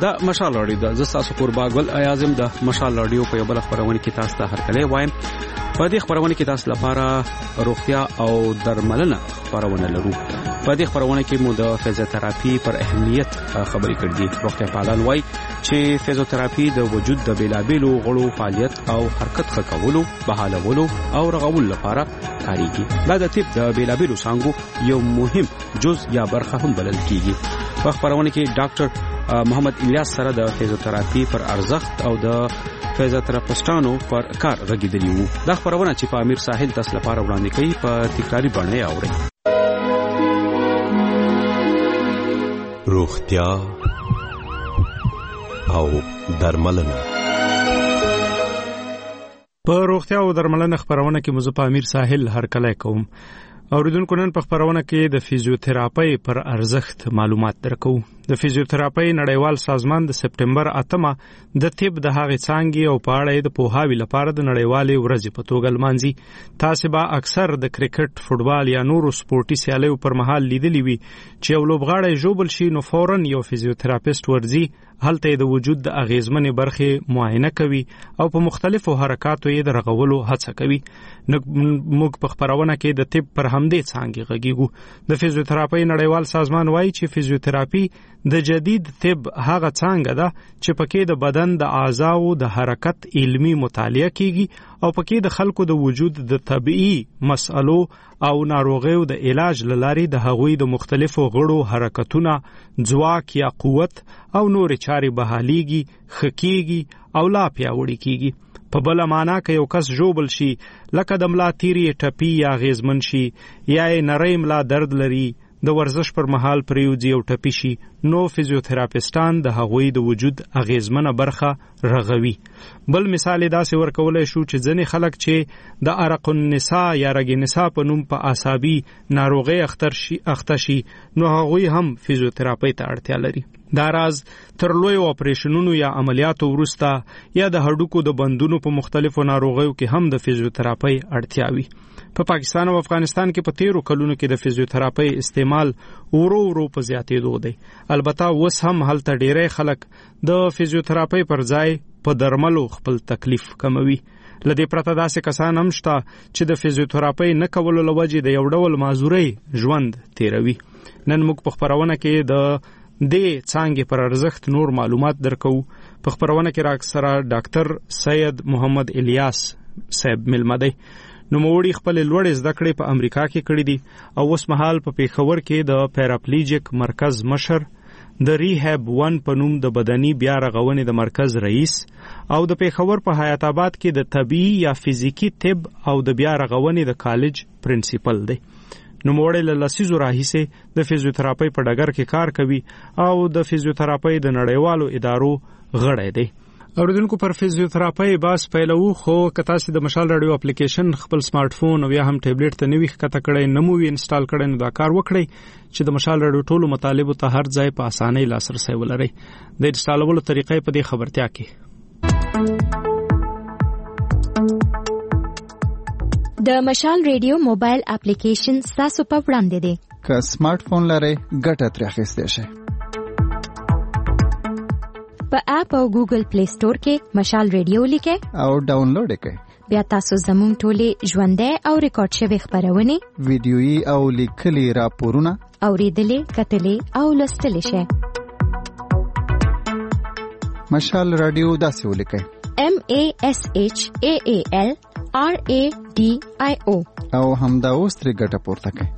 د مشال رادیو د زستاسو قربا ګل اعظم د مشال رادیو په یو بل خبرونه کې تاسو ته هرکله وایم. په دې خبرونه کې تاسو لپاره روغتیا او درملنه خبرونه لرو. په دې خبرونه کې مو د فزیوتراپي پر اهمیت خبرې کړې. روغتیا پالان وایي چې فزیوتراپي د وجود د بیلابیلو غړو فعالیت او حرکت ښه کولو، بحالولو او رغولو لپاره کارېږي. دا د طب د بیلابیلو څانګو یو مهم جز یا برخه هم بلل کیږي. په خبرونه کې ډاکټر محمد الیاس سره د فزیوتراپي پر ارزښت او د فزیوتراپسټانو پر کار غږیدلی وو. دا خبرونه چې په امیر ساحل تاسو لپاره وړاندې کوي په تکراری بڼه اورئ. روغتیا او درملنه. په روغتیا او درملنه خبرونه کې مزه په امیر ساحل هرکله کوم. اوریدونکو نن په خبرونه کې د فزیوتراپي پر ارزښت معلومات درکو. د فزیوتراپي نړیوال سازمان د سپټمبر 8 د طب د هغې څانګې او په اړه د پوهاوي لپاره د نړیوالې ورځې په توګه لمانځي. تاسو به اکثر د کرکټ، فوټبال یا نورو سپورتي سیالیو پر مهال لیدلی وي چې یو لوبغاړی ژوبل شي نو فوراً یو فزیوتراپیست ورځي، هلته د وجود د اغیزمنې برخې معاینه کوي او په مختلفو حرکاتو یې د رغولو هڅه کوي. موږ په خبرونه کې د طب پر همدې څانګې غږیږو. د فزیوتراپي نړیوال سازمان وایي چې فزیوتراپي د جدید طب هغه څانګه ده چې پکې د بدن د اعضاو د حرکت علمي مطالعه کیږي او پکې د خلکو د وجود د طبيعي مسئلو او ناروغیو د علاج لاري د هغوی د مختلفو غړو حرکتونه، ځواک یا قوت او نور چاري بحاليږي، خکېږي او لا پیاوړي کیږي. په بل معنا کې یو کس ژوبل شي، لکه د ملا تیری ټپي یا غیزمن شي، یا نری ملا درد لري، د ورزش پر مهال پریوځي او ټپي شي، نو فزیوتراپیستان د هغوی د وجود اغیزمنه برخه رغوي. بل مثال داسې ورکولای شو چې ځینې خلک چې د ارق النساء یا رګ نساء په نوم په اعصابي ناروغي اخته شي، نو هغوی هم فزیوتراپي ته اړتیا لري. دا راز تر لوی اپریشنونو یا عملیاتو وروسته یا د هډوکو د بندونو په مختلفو ناروغیو کې هم د فزیوتراپي اړتیا وي. په پاکستان او افغانستان کې په 13 کلونو کې د فزیوتراپي استعمال ورو په زیاتېدو دی. البته اوس هم هلته ډیری خلک د فزیوتراپي پر ځای په درملو خپل تکلیف کموي. لدې پرته داسې کسان هم شته چې د فزیوتراپي نه کولو له وجې د یو ډول معذورۍ ژوند تیروي. نن موږ په خبرونه کې د دې څانګې پر ارزښت نور معلومات درکو. په خبرونه کې راکسره ډاکټر سید محمد الیاس صاحب ملمدی. نو موړي خپل لوړې زده کړې په امریکا کې کړې دي او اوس مهال په پیښور کې د پیراپلیجیک مرکز مشر، د ریهاب 1 په نوم د بدني بیا رغونې د مرکز رئیس او د پیښور په حیات آباد کې د طبي یا فزیکی طب او د بیا رغونې د کالج پرنسپل دی. نو موړي له لسیزو راهیسې د فزیوتراپي په ډګر کې کار کوي او د فزیوتراپي د نړیوالو ادارو غړی دی. اوریدونکو پر فزیوتراپي باس پیلو خو کتا سي د مشال رادیو اپلیکیشن خپل سمارټ فون او یا هم ټابلیټ ته نوې کته کړئ، نمو انسټال کړئ، نو دا کار وکړئ چې د مشال رادیو ټولو مطالبو ته هر ځای په اسانۍ لاسرسي ولرئ. د انسټالولو طریقې په دې خبرتیا کې د مشال ریډیو موبایل اپلیکیشن تاسو په وړاندې دی. که سمارټ فون لرئ ګټه ترې اخیستی شئ. په اپ او ګوګل پلی سٹور کې مشال ریډیو لیکئ او ډاونلوډ کړئ. بیا تاسو زموږ ټولې ژوندۍ او ریکارډ شوی خبرونه، ویډیويي او لیکلي راپورونه اوریدلې، کتلې او لوستلې شئ. مشال رادیو داسې ولیکئ: MASHAAL RADIO او همدا اوس ترې ګټه پورته کړئ.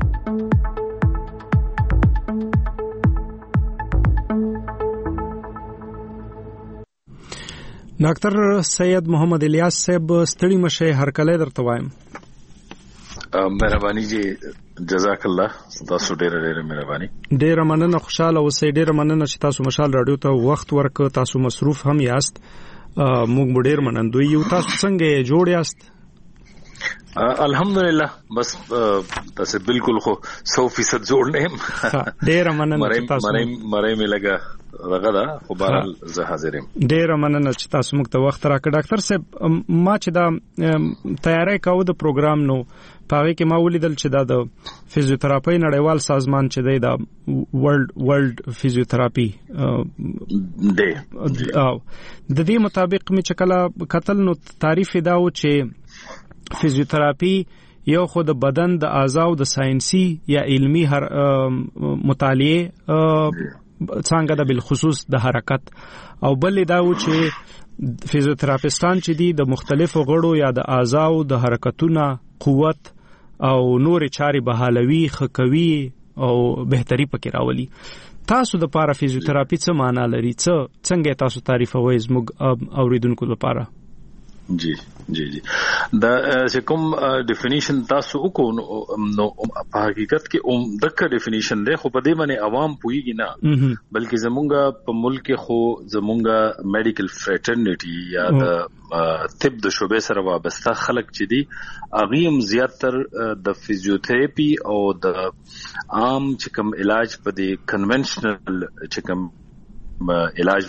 ډاکټر سید محمد الیاس صاحب ستړي مشه هرکله درته وایم. مهرباني جی، جزاک الله، تاسو ډېر مهرباني. ډېر مننه، خوشاله اوسئ. ډېر مننه چې تاسو مشال رادیو ته وخت ورکړ. تاسو مصروف هم یاست، موږ ډېر منندوی یو. تاسو څنګه جوړ یاست؟ الحمدلله بس تاسو بالکل خو 100% جوړ نه يم. ډیر مننه تاسو مړې مې لګا رغدا خو بهر زه حاضر یم. ډیر مننه چې تاسو موږ ته وخت راکړ. ډاکټر صاحب ما چې دا تیاری کاوه د پروګرام نو پاره کې ما ولیدل چې دا د فزیوتراپي نړیوال سازمان چې دی دا ورلد فزیوتراپي دی د دې مطابق می چې کله قتل نو تعریف دا و چې فزیوتراپي یو خو د بدن د اعضاء د ساينسي یا علمي هر مطالعه څنګه د بالخصوص د حرکت او بل دا و چې فزیوتراپیستان چې دي د مختلفو غړو یا د اعضاء د حرکتونو قوت او نور چاري بحالوي خکوي او بهتري پکې راولي. تاسو د پارا فزیوتراپي څه معنی لري؟ څنګه تاسو تعریفوي زموږ اوریدونکو لپاره؟ جی دا چې کوم ډیفینیشن تاسو وکړو نو په حقیقت کې دغه ډیفینیشن دی خو په دې باندې عوام پوهیږي نه بلکې زمونږ په ملک خو زمونږ میډیکل فرټرنټي یا د طب د شوبې سره وابسته خلک چې دي اغیم زیاتر د فزیوتراپي او د عام چې کوم علاج په دې کنونشنل چې کوم علاج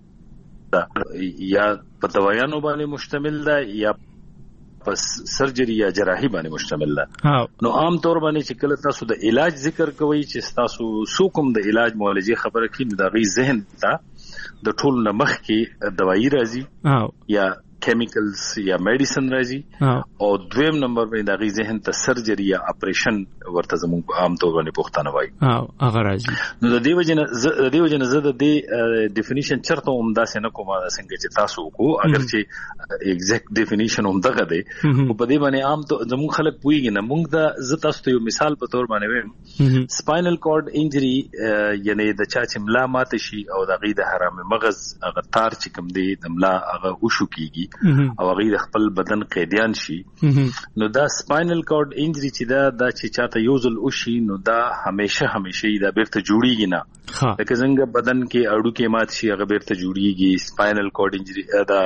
یا په دوايانو باندې مشتمل ده یا په سرجری یا جراحي باندې مشتمل ده. نو عام طور باندې چې کله تاسو د علاج ذکر کوئ چې تاسو سوکم د علاج معالجه خبره کین د غي ذهن ته د ټول نمخ کې دوايي راځي یا کیمیکلز یا میډیسن راځي او دویم نمبر باندې د غي ذهن ته سرجری یا اپریشن ورته زموږ عام طور باندې پوښتنه وایي هغه راځي. نو د دې وجنه زه د دې ډیفینیشن چرته عمده څنګه کومه څنګه چې تاسو کو اگر چې ایگزیکټ ډیفینیشن هم دغه دی او په دې باندې عام ته زموږ خلک پوهیږي نه. موږ د زه تاسو ته یو مثال په تور باندې ویم سپاینل کارډ انجری یعنی د چا چې ملا مات شي او د غي د حرام مغز هغه تار چې کوم دی د ملا هغه وشو کیږي او غیر خپل بدن قیدیان شي نو دا سپاینل کارډ انجری چې دا چې چاته یوزل وشي نو دا همیشه دا بیرته جوړیږي نه لکه څنګه بدن کې اړو کې مات شي هغه بیرته جوړیږي. سپاینل کارډ انجری دا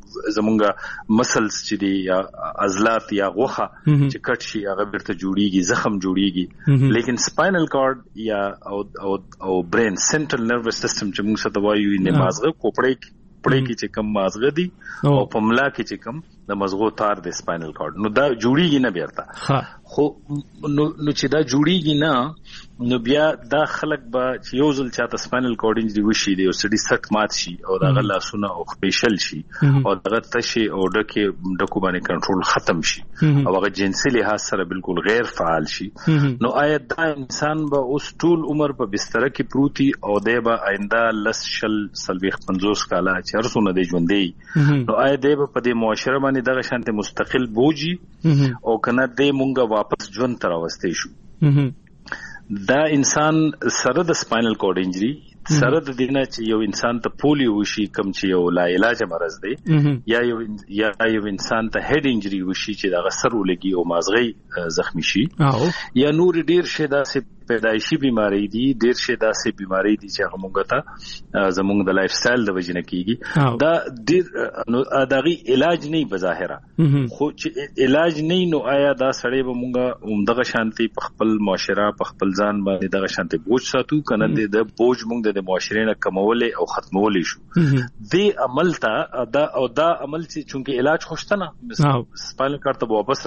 زمونږه مسلز چې دي یا عضلات یا غوخه چې کټ شي هغه بیرته جوړیږي زخم جوړیږي. لیکن سپاینل کارډ یا او برین سنټرل نروس سیستم چې موږ څه دوايو نه مازغه کوپړې کې چې کم مازغه دي او پملا کې چې کم د مزغو تار د سپاینل کارډ نو دا جوړیږي نه بیرته خو نو چې دا جوړیږي نه نو بیا دا خلک به چې یو ځل چاته سپاینل کارډ انجری وشي دی او سړي سټ مات شي او دا غلا سونه او خپېشل شي او دغه تشي او ډکو باندې کنټرول ختم شي او هغه جنسي لحاظ سره بالکل غیر فعال شي نو آیا دا انسان به اوس ټول عمر په بستر کې پروتي او دی به آینده لس شل سلويخ 50 کاله چې هرڅونه دی ژوندې نو آیا دی به په دې معاشره باندې دغه شانته مستقل بوجي او کنه دی مونږه واپس ژوند تر واستې شو. دا انسان سره د سپاینل کارډ انجری سره د دینه چې یو انسان ته پولیو وشي کم چې یو لا علاج مرض دی یا یو انسان ته هډ انجری وشي چې دا غسر ولګي او مازغې زخمی شي یا نور ډیر شي دا پیدایشي بیماری دي ډیر شي داسې بیماری دي چې هغه مونږ ته زمونږ د لایف سټایل د وجنه کیږي دا ډیر دغه علاج نه بظاهره خو چې علاج نه نو آیا دا سړی به مونږه عمدغه شانتي په خپل معاشره په خپل ځان باندې دغه شانتي بوج ساتو کنه د بوج مونږ د معاشره نه کمولې او ختمولې شو د عمل ته دا عمل چې چونکه علاج خوشته نه سپاینل کارډ ته واپس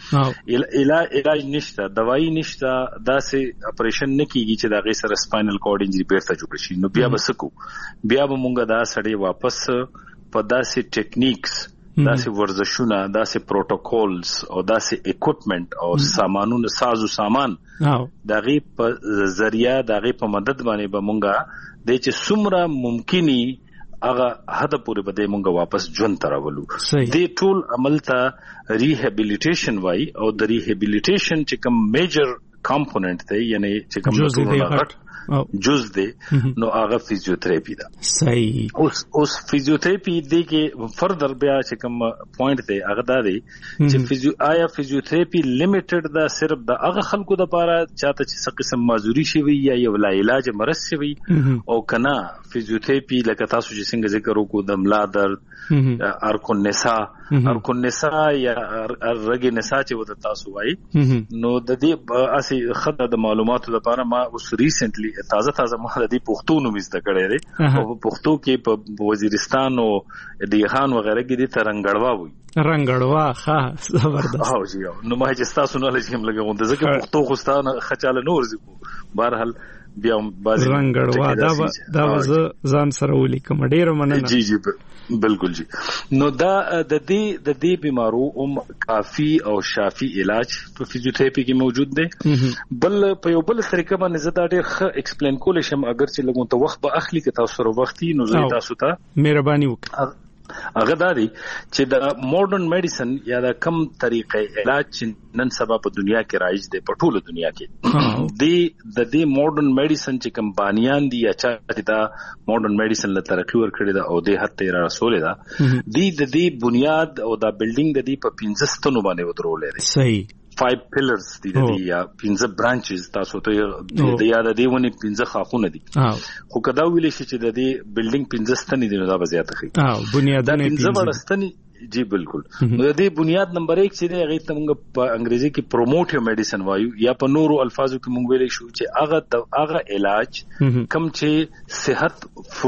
راشو علاج نشته دوايي نشته داسې اپریشن نکېږي چې دا غي سره سپاینل کارډ انجری بیرته جوړ شي نو بیا بسکو بیا به مونږه دا سړی واپس په داسې ټیکنیکس داسې ورزشونه داسې پروتوکولز او داسې اکوپمنٹ او سامانونه سازو سامان دا غي په ذریعہ دا غي په مدد باندې به مونږه د چې څومره ممکني هغه حد پورې بده مونږه واپس ژوند تراولو. د ټول عمل ته ریهابیلیټیشن وای او د ریهابیلیټیشن چې کوم میجر کمپوننٹ دی یعنی چې کوم جز دی نو هغه فزیوتراپي ده. صحیح. اوس فزیوتراپي دی کې فردر بیا چې کوم پوینټ دی هغه دا دی چې آیا فزیوتراپي لیمیټډ ده صرف د هغه خلکو د لپاره چاته چې څه قسم معذوري شوی یا یو لا علاج مرض شوی او کنا فزیوتراپي لکه تاسو چې څنګه ذکر وکړو د ملا درد ارکون نسا یا رګ نسا چې وته تاسو وایي نو د دې اسی خدای د معلوماتو لپاره ما اوس ریسنټلی تازه ما د دې پښتو نوم زده کړی دی او پښتو کې په وزیرستان او دیهان وغیرہ کې د ترنګړوا وي رنګړوا ښه زبردست او جی نو ما چې تاسو نه لږ لګون د ځکه پښتو خوستانه خچاله نور زکو بهرحال بیا بازي رنګړوا دا ځان سره ولیکم ډیر مننه. جی بالکل جی. نو دا د دې بیمارو کافی او شافی علاج په فزیوتراپي کې موجود دی. بل په یو بل طریقه باندې زه دا ډیر ښه ایکسپلین کولای شم اگر چې لګون ته وخت به اخلي که تاسو سره وختي نو زه تاسو ته مهرباني وکړئ. هغه دا دی چې د ماډرن میډیسن یا د کم طریقې علاج چې نن سبا په دنیا کې رایج دی په ټوله دنیا کې د دې ماډرن میډیسن چې کم بانیان دي یا چې دا ماډرن میډیسن له ترقی ورکړي دا او د حد ته رسول دا د دې بنیاد او دا بلډینګ د دې په 15 ستنو باندې ودرولې دي. صحیح. 5 pillars دي یا 15 branches تاسو ته د یاد دی ونی 15 خاخونه دي خو کدا ویل شي چې د دې بلډینګ 15 ستنې دي نو دا زیاته خي بنیادونه 15 ورستنی جی بالکل. نو د دې بنیاد نمبر 1 چې دی هغه ته موږ په انګریزي کې پروموټیو میډیسن وایو یا په نورو الفاظو کې موږ ویل شو چې هغه علاج کم چې صحت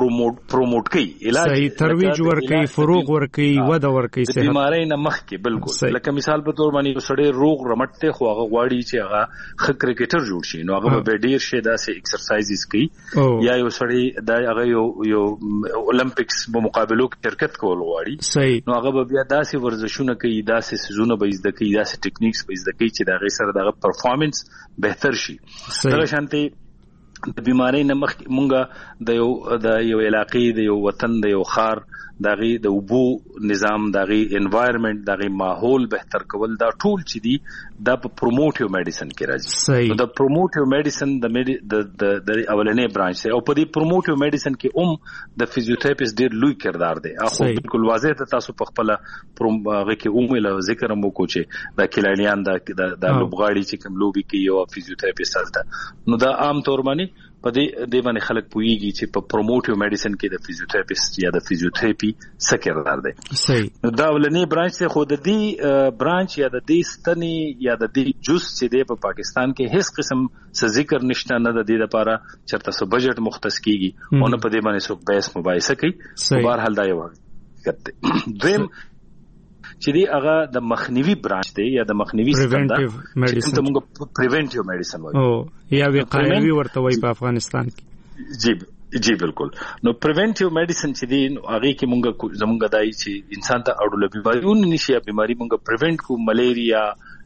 پروموټ کوي علاج صحیح ترویج ورکوي فروغ ورکوي وده ورکوي صحت بیماری نه مخکې بالکل لکه مثال په تور باندې سړی روغ رمټته خو هغه غواړي چې هغه ښه کرکټر جوړ شي نو هغه به ډیر شي داسې ایکسرسایزز کوي یا یو سړی دا هغه یو اولمپکس په مقابلو کې شرکت کول غواړي نو هغه بیا داسې ورزشونه کوي داسې سيزونه به زده کوي داسې ټیکنیکس به زده کوي چې دا غي سره دغه پرفارمنس بهتر شي. دا شانتي د بیماری نه مخ مونږه د یو علاقې د یو وطن د یو خار دغه د وبو نظام دغه انوایرنمنت دغه ماحول بهتر کول دا ټول چې دي د پروموټیو میډیسن کې راځي. نو د پروموټیو میډیسن د اولنې برانچ دی او په دې پروموټیو میډیسن کې د فزیوتراپیست ډیر لوی کردار دی. اخو بالکل واضح ته تاسو په خپل هغه کې له ذکر مو کوچه د کلانیان د لوبغاړي چې کوم لوبي کوي او فزیوتراپیست هلته نو دا عام طور باندې په دې باندې خلک پوېږي چې په پروموټیو میډیسن کې د فزیوتراپیست یا د فزیوتراپي څه کردار دی. صحیح. دا ولنې برانچ ته خو د دې برانچ یا د دې ستنې یا د دې جز چې دی په پاکستان کې هیڅ قسم څه ذکر نشته نه د دې لپاره چرته سو بجټ مختص کیږي او نه په دې باندې سو بیس مباحثه کوي. بهر حال دا یو حقیقت دی. دویم چې دی هغه د مخنیوي برانچ دی یا د مخنیوي ستنه چې موږ پریونټیو میډیسن وایو یا وقایوي ورته وایي په افغانستان کې. جی بالکل. نو پریونټیو میډیسن چې دی هغه کې موږ زموږ دای چې انسان ته اړول بیماریونه نشي بیماری موږ پریونټ کو ملیریا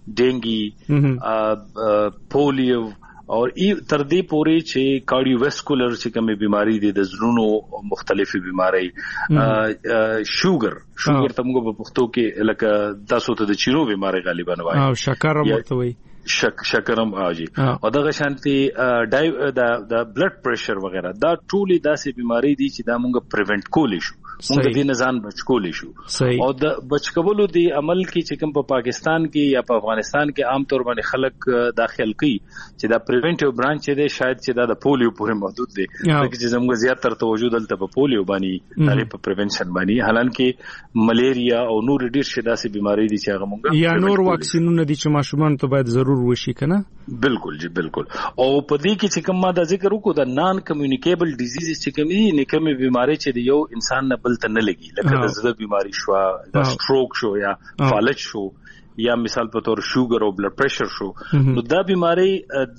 ډینګي پولیو او تر دې پورې چې کارډیوواسکولر چې کومه بیماری دي د زړونو مختلفي بیماری شوګر ته موږ په پښتو کې لکه تاسو ته د چیرو بیماری غالبا وایي او شکر مرته وایي شکرم اجي او دغه شانتي د بلډ پريشر وغیرہ دا ټولي داسې بیماری دي چې دا موږ پریونټ کولی شو موږ دې نه ځان بچ کولی شو او د بچ کولو دی عمل کې چې کوم په پاکستان کې یا په افغانستان کې عام طور باندې خلک داخل کوي چې دا پریونټیو برانچ دی شاید چې دا د پولیو پورې محدود دی چې زموږ زیاتره توجه دلته په پولیو باندې هغه په پریونشن باندې حالانکه ملیریا او نور ډیر شي داسې بیماری دي چې هغه موږ یا نور واکسینونه دي چې ماشومان ته باید ضرور وشي کنه. بالکل جی بالکل. او په دې کې چې کوم ما دا ذکر وکړو د نان کمیونیکیبل ډیزیز چې کومه بیماری چې یو انسان نه بل ته نه لګي لکه د زړه بیماری شو د سټروک شو یا فالج شو یا مثال په تور شوګر او بلډ پريشر شو نو دا بیماری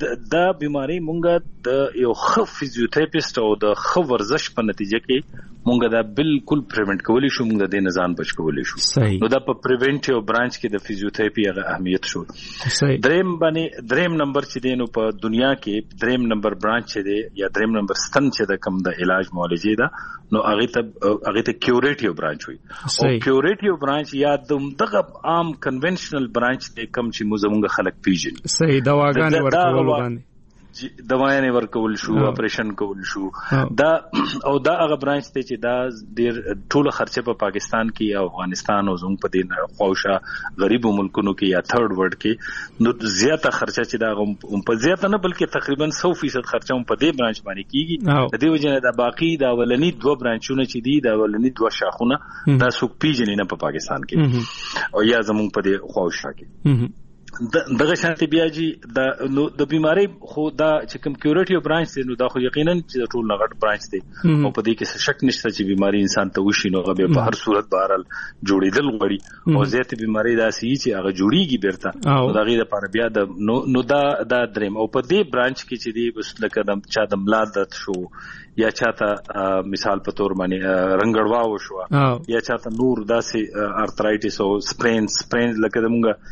مونږه د یو خو فزیوتراپیست او د خو ورزش په نتیجه کې مونږه دا بالکل پریونټ کولی شو مونږ د نزان بچ کولی شو. نو دا په پریونټیو برانچ کې د فزیوتراپي هغه اهمیت شو. دریم نمبر چې دی نو په دنیا کې دریم نمبر برانچ چې دی یا دریم نمبر ستن چې د کم د علاج معالجه ده نو هغه ته کیوریټیو برانچ وي او کیوریټیو برانچ یا دغه عام کنونشنل برانچ دی کم چې موږ خلک پیژني. صحیح دواګانې ورکول باندې دوايانې ورکول شو اپریشن کول شو دا او دا هغه برانچ ته چې دا ډیر ټول خرچه په پاکستان کې او افغانستان او زموږ په دې خوښه غریبو ملکونو کې یا تھرد ورلد کې نو زیاته خرچه چې دا په زیاته نه بلکې تقریبا 100% خرچه په دې برانچ باندې کیږي د دې وجه دا باقی دا ولني دوه برانچونه چې دي دا ولني دوه شاخونه دا څوک پیژنې نه په پاکستان کې او یا زموږ په دې خوښه کې دغه شانتي بیا جی د بیماری خو دا چې کوم کیورټیو برانچ دی نو دا خو یقینا چې ټول نغټ برانچ دی او په دې کې شک نشته چې بیماری انسان ته وشي نو هغه په هر صورت بهرال جوړیدل غوړي او زیات بیماری دا سي چې هغه جوړیږي بیرته نو دا غي د لپاره بیا د نو دا دریم او په دې برانچ کې چې دی بس لکه د چا د ملادت شو یا چاته مثال په تور باندې رنگړوا وشو یا چاته نور داسې ارترایټس او سپرین لکه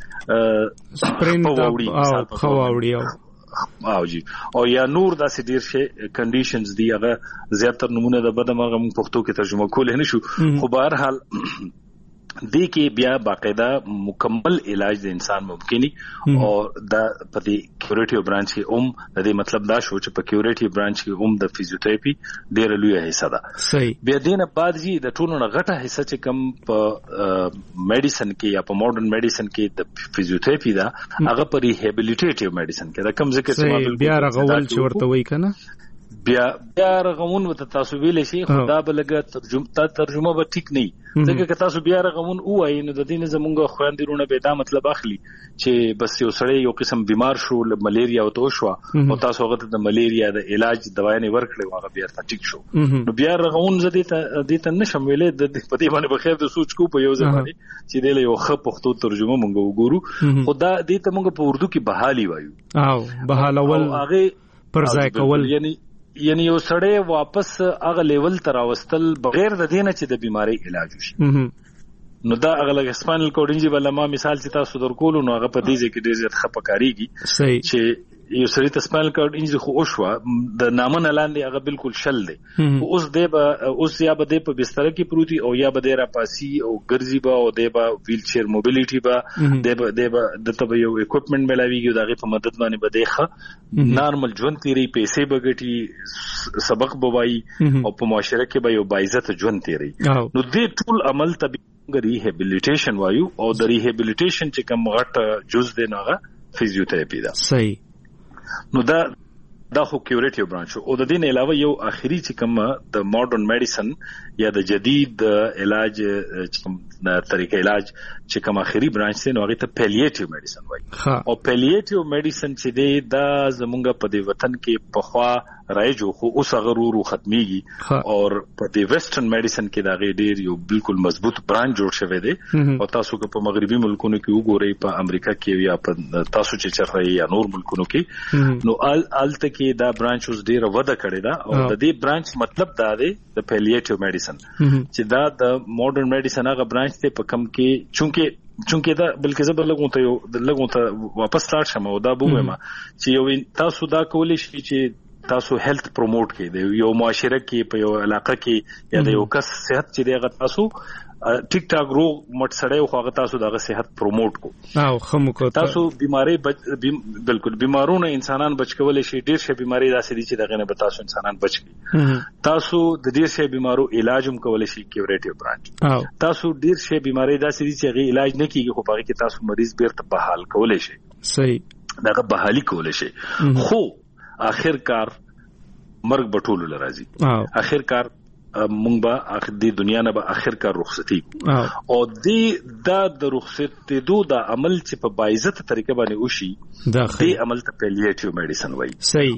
دمغه سپرین او خواوړی او جی او یا نور داسې ډیر شي کنډیشنز دی هغه زیاتره نمونه د بدمغه پښتو کې ترجمه کول نه شو خو بهر حال دې کې بیا باقاعده مکمل علاج د انسان ممکني او د پدې کیورټیو برانچ کې د دې مطلب دا شو چې په کیورټیو برانچ کې د فزیوتراپي ډېر لوی حصہ ده صحیح بیا دینه بعد جی د ټولو نه غټه حصہ چې کم په میډیسن کې یا په ماډرن میډیسن کې د فزیوتراپي دا هغه په ریهابیلیټیټیو میډیسن کې دا کم ذکر چې بیا رغول چې ورته وایي کنه بیا رغمون وته تاسو ویل شي خدا بلګه ترجمه به ټیک نه ځکه که تاسو بیا رغمون وایي نو د دې زمونږ خويندرونه به دا مطلب اخلي چې بس یو سړی یو قسم بیمار شو ملیریا او تو شو او تاسو هغه د ملیریا د علاج دوايانې ورکړي هغه بیا ټیک شو نو بیا رغمون زدي ته نشم ویلې د پدې باندې بخیر د سوچ کو په یو ځای چې د یو خپ پښتو ترجمه مونږ وګورو خدا دې ته مونږ په اردو کې بحالي وایو او بحالول هغه پر ځای کول یعنی یو سړی واپس هغه لیول تر واستل بغیر د دینه چې د بیماری علاج وشي نو دا اغلب اسپانل کوډینجی بل ما مثال چې تاسو درکول نو هغه په دې ځکه ډیر زیات خپکاریږي صحیح چې یو سړی ته اسپانل کوډینجی خو او شو د نامن لاندې هغه بالکل شل دی اوس یا به د په بستر کې پروتي او یا به د را پاسي او ګرځي به او د ویل چیر موبیلیټي به د ته یو اکوپمنٹ ملاويږي دغه په مدد باندې به دیخه نارمل ژوند تیری پیسې بغټي سبق بوایي او په معاشره کې به یو باعزت ژوند تیری نو دې ټول عمل ته ریهابیلیټیشن وایو او د ریهابیلیټیشن چې کوم غټ جز دی نوغه فزیوتراپي ده صحیح نو دا خو کیورټیو برانچ او د دې علاوه یو اخیری چې کوم د ماډرن میډیسن یا د جدید علاج چې کوم د طریقې علاج چې کوم اخیری برانچ دی نو هغه ته پیلیټیو میډیسن وایي او پیلیټیو میډیسن چې دی دا زمونږ په دې وطن کې په خوا رایجو خو اوس هغه ورو ختميږي او په دې ویسټرن میډیسن کې دا غي ډیر یو بالکل مضبوط برانچ جوړ شوی دی او تاسو په مغربي ملکونو کې وګورئ په امریکا کې یا په تاسو چې چرته یا نور ملکونو کې نو الته کې دا برانچ اوس ډیر وده کړی دا او د دې برانچ مطلب دا دی د پیلیټیو میډیسن چې دا د ماډرن میډیسن هغه برانچ ته په کم کې چونکه دا بلکې زبر لګون ته واپس لاړ شم او دا بومه چې یو تاسو دا کولای شئ چې تاسو هیلث پروموټ کړئ یو معاشره کې په یو علاقه کې یا د یو کس صحت چې دغه تاسو ټیک ټاک روغ مټ سړی خو هغه تاسو دغه صحت پروموټ کو او خمو کو تاسو بیماری بالکل بیمارونه انسانان بچ کولای شي ډیر شي بیماری داسې دي چې دغه نه به تاسو انسانان بچ کی تاسو د ډیر شي بیمارو علاج هم کولای شي کیورټیو برانچ تاسو ډیر شي بیماری داسې دي چې هغه علاج نه کیږي خو په هغه کې تاسو مریض بیرته بحال کولای شي صحیح دغه بحالي کولای شي خو اخر کار مرګ بټولو لرازي اخر کار مونږ به اخر دی دنیا نه به اخر کار رخصتي او د رخصت د عمل چې په باعزت طریقه باندې وشي د عمل ته پیلیټیو میډیسن وایي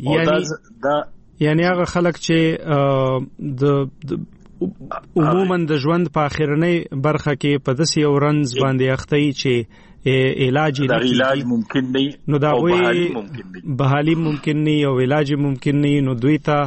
صحیح یعنی هغه خلک چې د عموما د ژوند په اخرنۍ برخه کې په داسې یو رنځ باندې اخته چې علاج ممکن نه نو دا بحالي ممکن نه او علاج ممکن نه نو دوی ته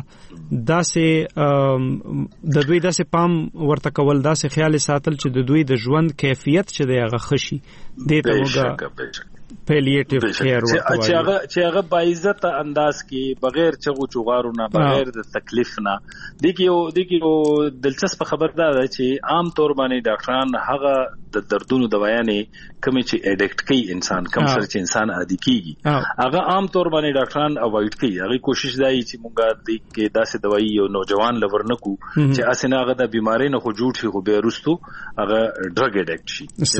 د دوی داسې پام ورته کول داسې خیال ساتل چې د دوی د ژوند کیفیت چې دی هغه خشي د ته پیلیټیو کیر ورته چې هغه باعزت انداز کې بغیر چغو چغارو نه بغیر د تکلیف نه دغه دلچسپ خبر ده چې عام طور باندې ډاکټران هغه د دردونو دوايانې کوم چې اډیکټ کوي انسان کم سره چې انسان عادي کیږي هغه عام طور باندې ډاکټران اوایډ کوي هغه کوشش دی چې مونږه د کې داسې دوايي یو نوجوان لور نه کو چې اسنه هغه د بیماری نه خو جوړ شي خو به رستو هغه ډرګ اډیکټ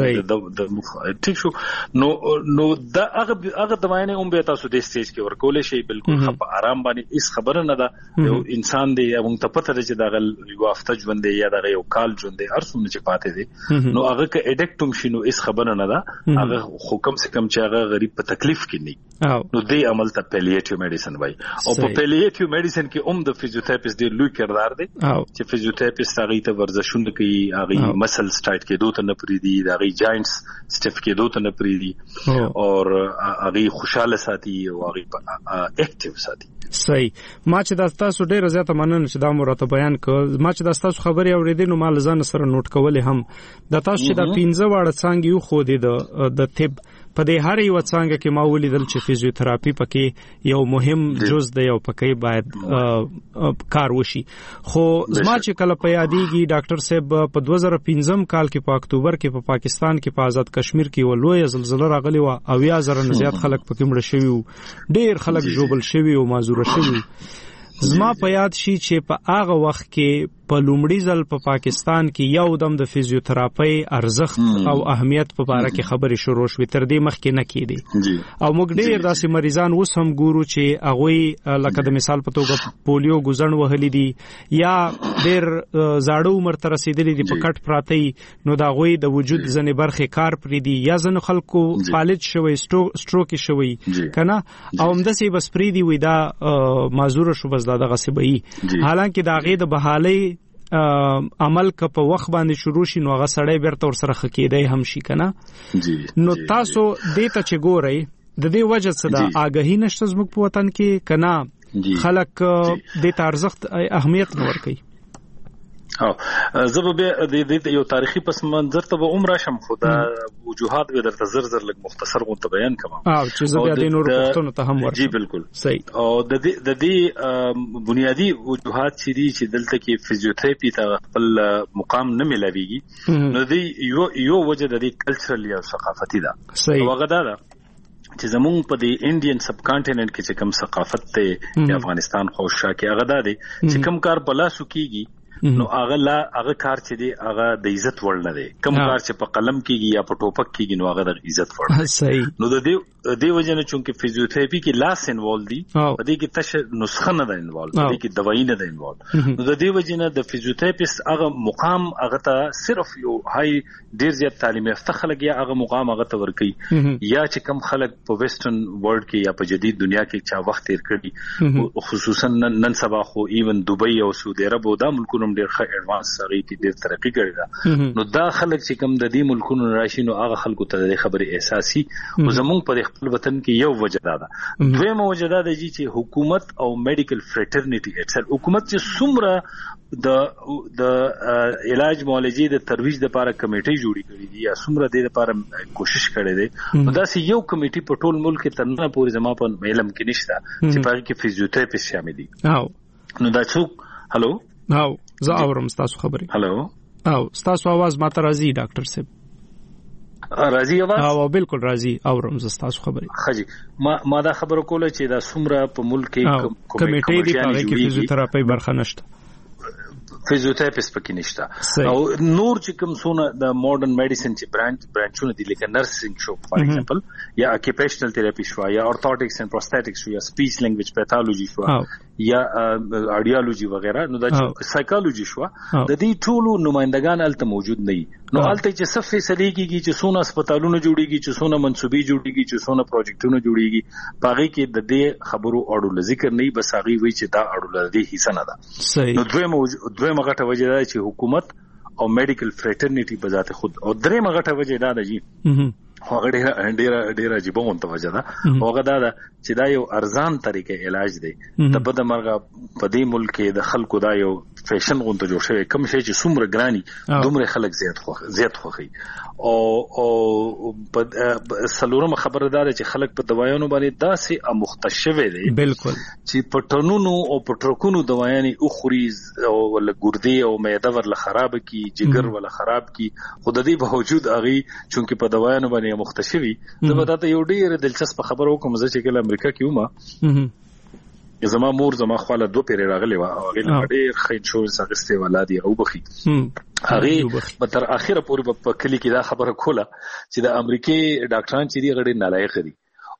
شي ٹھیک شو نو دا هغه دوايي نه هم به تاسو د سټیج کې ورکول شي بالکل خپ آرام باندې هیڅ خبره نه ده یو انسان دی موږ ته پته ده چې دا یو هفته ژوند دی یا دا یو کال ژوند دی هر څومره چې پاتې دي نو هغه کې اډیکټوم شنو هیڅ خبره نه ده هغه حکم سے کم چې هغه غریب په تکلیف کې نه نو دې عمل ته پیلیټیو میډیسن وای او په پیلیټیو میډیسن کې د فزیوتراپیست دی لوی کردار دی چې فزیوتراپیست هغه ته ورزشونه کوي هغه مسلز ټایټ کې دوه نه پری دي هغه جاینټس سټیف کې دوه نه پری دي او هغه خوشاله ساتي او هغه اکټیو ساتي صحیح ما چې دا تاسو ډیر زیاته مننه چې دا مرته بیان کړ ما چې دا تاسو خبري اوریدل نو مال ځان سره نوٹ کولې هم دا تاسو چې دا 15 واړه څنګه یو خو دي د طب په دې هر یو څنګه کې ما ولیدل چې فزیوتراپي پکې یو مهم جز دی او پکې باید کار وشي خو زما چې کله په یادېږي ډاکټر صاحب په 2015 کال کې په اکتوبر کې په پاکستان کې په آزاد کشمیر کې ولوي زلزلہ راغلی و او یا زره نه زیات خلک پکې مړ شوي ډیر خلک جوبل شوي او معذور شوي زما په یاد شي چې په هغه وخت کې په لومړي ځل په پاکستان کې یو دم د فزیوتراپي ارزښت او اهمیت په اړه کې خبرې شروع شوې تر دې مخکې نه کېدې او موږ ډېر داسې مریضان اوس هم ګورو چې هغه لکه د مثال په توګه پولیو ګزن وهلي دي یا ډېر زاړه عمر ته رسیدلي دي په کټ پراته نو دا غوي د وجود ځنې برخې کار پرې دي یا ځنه خلکو فالج شوی سټروک شوی کنه او همداسې بس پرې دی وي دا معذور شو بس دا دغه سبي حالانکه دا غي د بحالي عمل که په وخت باندې شروع شي نو هغه سړی بیرته ور سره خکېدای هم شي کنه نو تاسو دې ته چې ګورئ د دې وجه څه ده آګاهی نشته زموږ په وطن کې کنه خلک دې ته ارزښت اهمیت نه ورکوي او زه به د یو تاریخي پس منظر ته به عمره شم خدا وجوهات به درته زر لګ مختصر غو ته بیان کوم او چې زه بیا د نور پښتون ته هم ورته جی بالکل صحیح او د دې بنیادی وجوهات چې دلته کې فزیوتراپي ته خپل مقام نه ملويږي نو دې یو وجه د دې کلچرل یا ثقافتي ده وغه ده چې زمونږ په دې انډین سب کانټیننټ کې چې کوم ثقافت ته د افغانستان خوشا کې هغه ده چې کوم کار بلا سکیږي نو هغه کار چې دی هغه د عزت وړ نه دی کوم کار چې په قلم کېږي یا په ټوپک کېږي نو هغه د عزت وړ صحیح نو د دې وجه نه چې فزیوتراپي کې لاس انوالو دي په دې کې تش نسخه نه ده انوالو په دې کې دوايي نه ده انوالو نو د دې وجه نه د فزیوتراپیست هغه مقام هغه ته صرف یو هاي ډیر زیات تعلیم یافته خلک یا هغه مقام هغه ته ورکي یا چې کم خلک په ویسټرن ورلد کې یا په جدید دنیا کې چا وخت تیر کړي خصوصا نن سبا خو ایون دوبۍ او سعودي عرب او د ملکونو ډیر ښه ایڈوانس سره کې ډیر ترقی کړې ده نو دا خلک چې کوم د دې ملکونو راشي نو هغه خلکو ته د خبرې احساسي او زموږ په خپل وطن کې یو وجه ده دویمه وجه ده چې حکومت او میډیکل فریټرنیټي اټسل حکومت چې څومره د علاج معالجې د ترویج لپاره کمیټې جوړې کړې دي یا څومره د لپاره کوشش کړې ده نو دا سي یو کمیټې په ټول ملک کې ترنه پورې زما په علم کې نشته چې په کې فزیوتراپیست شامل دي نو دا څوک هالو او زه اورم تاسو خبرې هالو او تاسو आवाज ماته راځي ډاکټر صاحب راځي आवाज او بالکل راځي اورم زه تاسو خبرې خجی ما دا خبره کوله چې دا څومره په ملک کې کمیټې دی په کې فزیوتراپي برخه نشته فزیوتراپیست پکې نشته او نور چې کوم سونه د ماډرن میډیسن چې برانچونه دي لکه نرسینګ شو فار ایگزامپل یا اکیپیشنل تھراپی شو یا اورتوټکس اینڈ پروستټکس شو یا سپیچ لینګویج پیتالوجي شو یا آډیالوجي وغیرہ نو دا سایکالوجي شو د دې ټولو نمائندگان الته موجود نه نو الته چې صف فیصله کیږي چې سونه هسپتالونه جوړیږي چې سونه منسوبي جوړیږي چې سونه پروجیکټونه جوړیږي پاغي کې د دې خبرو اړو ذکر نه بس هغه وی چې دا اړو د حصہ نه ده نو دویمه غټه وجه ده چې حکومت او میډیکل فریټرنیټي په ذات خود او درېمه غټه وجه ده جی هغه ډیره عجیبه متوجه ده هغه دا چې دا یو ارزان طریقې علاج دی د بده مرغه په دې ملک کې د خلکو دا یو فیشن غونډه جوړ شوی کوم شی چې څومره ګرانی دومره خلک زیات خوخي او په سلورم خبردار چې خلک په دوايانو باندې داسې مختشوي دي بالکل چې په ټنونو او په ټرکونو دوايانې اخوريز او ول ګردي او معده ورله خراب کی جګر ولا خراب کی خود دې په وجود اغي چونکه په دوايانو باندې مختشوي زه ته یو ډیر دلچسپ خبر وکم چې کله امریکا کې ومه زما مور زما خاله دوه پیری راغلی و او هغه ډېر خې شو سغسته ولادي او بخي هغه په تر اخره پورې په کلی کې دا خبره کوله چې د امریکای ډاکټران چې دی غړي نالایق دي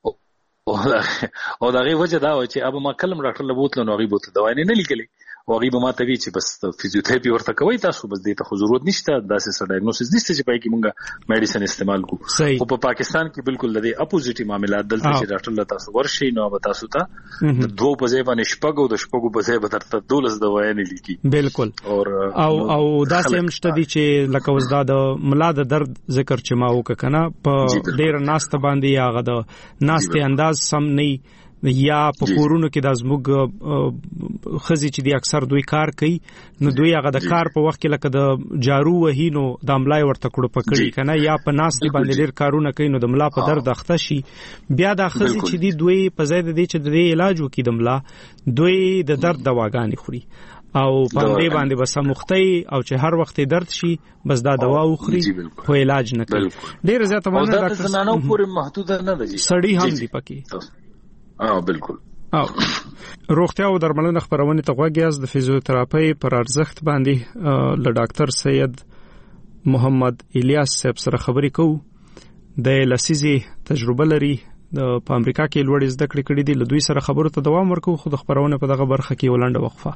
او دا غي وجه دا و چې ابا ما کلم ډاکټر لبوت نو غي بوت دوا نه لیکلي او غي به ما ته وی چې بس فزیوتراپي ورته کوي تاسو بس دې ته ضرورت نشته داسې سره ډایګنوسس نشته چې پای کې مونږه میډیسن استعمال کوو او په پاکستان کې بالکل د اپوزیټي معاملات دلته چې ډاکټر له تاسو ورشي نو به تاسو ته دوه په ځای باندې شپږو د شپږو په ځای به ترته 12 دوايي نه لیکي بالکل او داسې هم شته دي چې لکه وزدا د ملا د درد ذکر چې ما وک کنه په ډیر ناست باندې هغه د ناستې انداز سم نه یا په کورونو کې د زموږ خزي چې دی اکثر دوی کار کوي نو دوی هغه د کار په وخت کې لکه د جارو وهینو د املای ورته کړو پکړی کنه یا په ناس دی باندې ډیر کارونه کوي نو د ملا په درد اخته شي بیا د خزي چې دی دوی په ځای د دې چې د علاج وکړي د ملا دوی د درد دواګانې خوري او په دې باندې بس مختي او چې هر وخت درد شي بس دا دوا وخوري خو علاج نه کوي ډیر زیاته باندې ډاکټر زنانو پورې محدود نه دی سړی هم دی پکې بالکل روغتیا او درملنه خبرونه ته غوږیاز د فزیوتراپي پر ارزښت باندې له ډاکټر سید محمد الیاس صاحب سره خبرې کوو د لسیزي تجربه لري په امریکا کې لوړ زده کړې کړې دي له دوی سره خبرو ته دوام ورکوو خو د خبرونه په دغه برخه کې ولنډه وقفه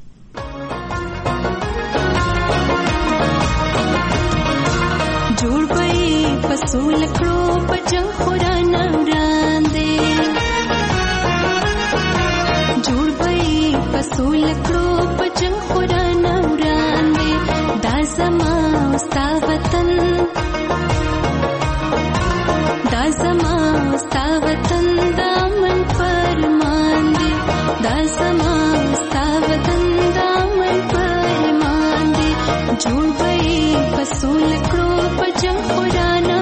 جوړ پي پسول کړو پجن خورانه وړاندې پسول کړو پجن خورانه وړاندې دا زما ستا وطن دا زما ستا وطن دا من فرمان دی دا زما ستا وطن دا من فرمان دی جوړ وای پسول کړو پجن خورانه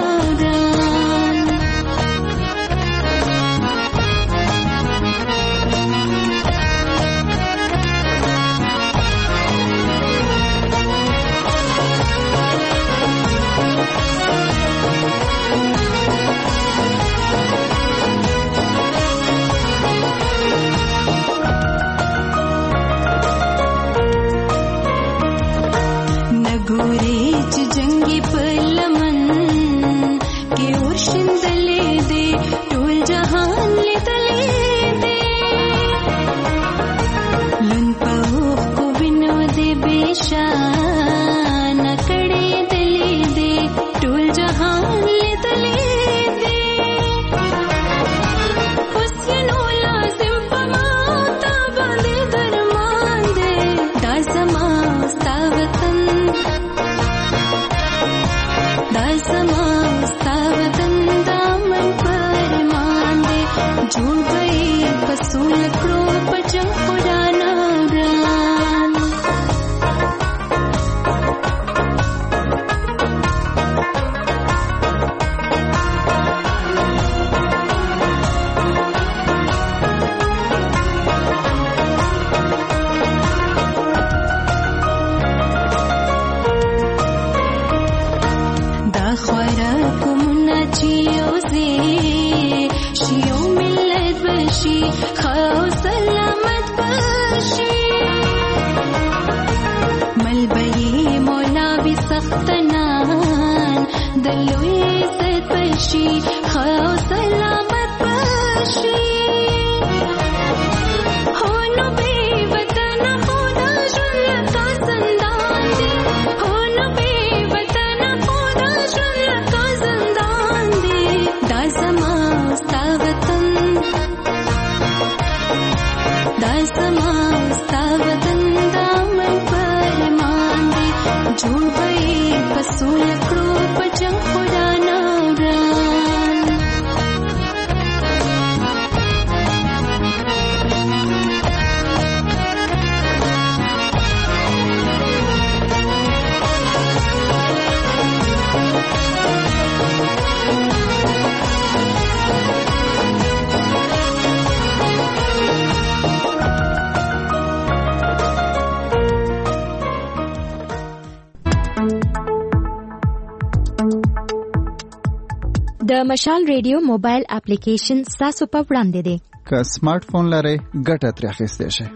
د مشال ریډیو موبایل اپلیکیشن تاسو په وړاندې دی. که سمارټ فون لرئ ګټه ترې اخیستئ شئ.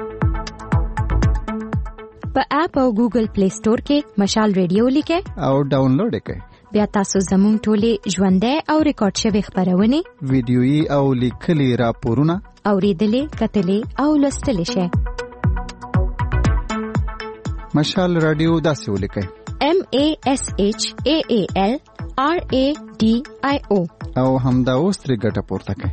په اپ او ګوګل پلی سٹور کې مشال ریډیو لیکئ او ډاونلوډ یې کړئ. بیا تاسو زموږ ټولې ژوندۍ او ریکارډ شوی خبرونه، ویډیويي او لیکلي راپورونه اوریدلې، کتلې او لوستلې شئ. مشال رادیو داسې ولیکئ: MASHAALRADIO او همدا اوس ترې ګټه پورته کړئ.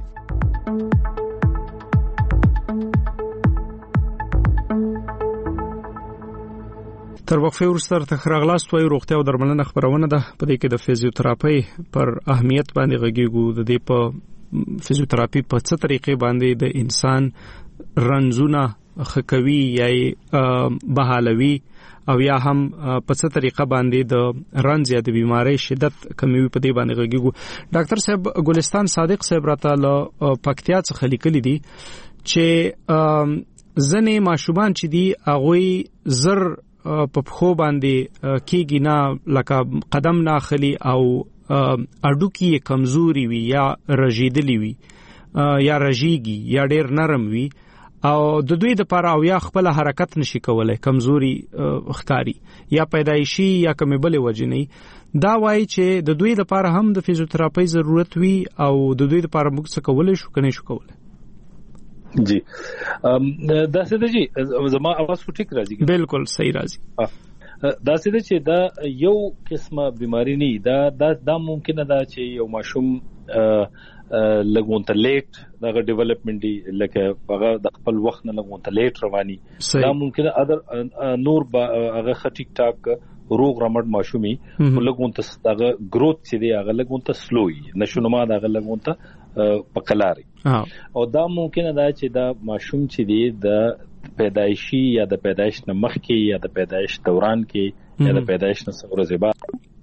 تر وقفه وروسته تر راغلاست وای روغتیا او درملنه خبرونه ده. په دې کې د فزیوتراپي پر اهمیت باندې غږیږو. د دې په فزیوتراپي په څه طریقې باندې د انسان رنځونه خکوي یا بحالوي او یا هم په څه طریقه باندې د رنځ یا د بیماری شدت کموي، په دې باندې غږیږو. ډاکټر صاحب ګلستان صادق صاحب راته له پکتیا څخه لیکلي دي چې ځنې ماشومان چې دي هغه زر په خو باندې کېږي نه، لکه قدم نه اخلي او اډوکی کمزوري وي یا رژیدلی وي یا رژیږي یا ډېر نرم وي او د دوی د لپاره او یا خپل حرکت نشي کولای، کمزوري ښکاری یا پیدایشي یا کومه بل وجنی. دا وایي چې د دوی د لپاره هم د فزیوتراپي ضرورت وي او د دوی د لپاره موږ څه کولای شو کنه شو کولای. جی دا څه دی زما اواز خو ټیک راځي؟ بالکل صحیح راځي. دا څه دی چې دا یو قسمه بیماری نه دا ممکنه ده چې یو ماشوم لګونته لیټ دغه ډیولپمنٹ دی، لکه هغه د خپل وخت نه لګونته لیټ رواني. دا ممکنه ادر نور هغه ټیک ټاک روغ رمټ ماشومي لګونته دغه گروث چې دی هغه لګونته سلوي نشونما دغه لګونته پکلاري. او دا ممکنه ده چې دا ماشوم چې دی د پیدایشي یا د پیدایش نه مخکې یا د پیدایش دوران کې یا د پیدایش نه څو ورځې بعد.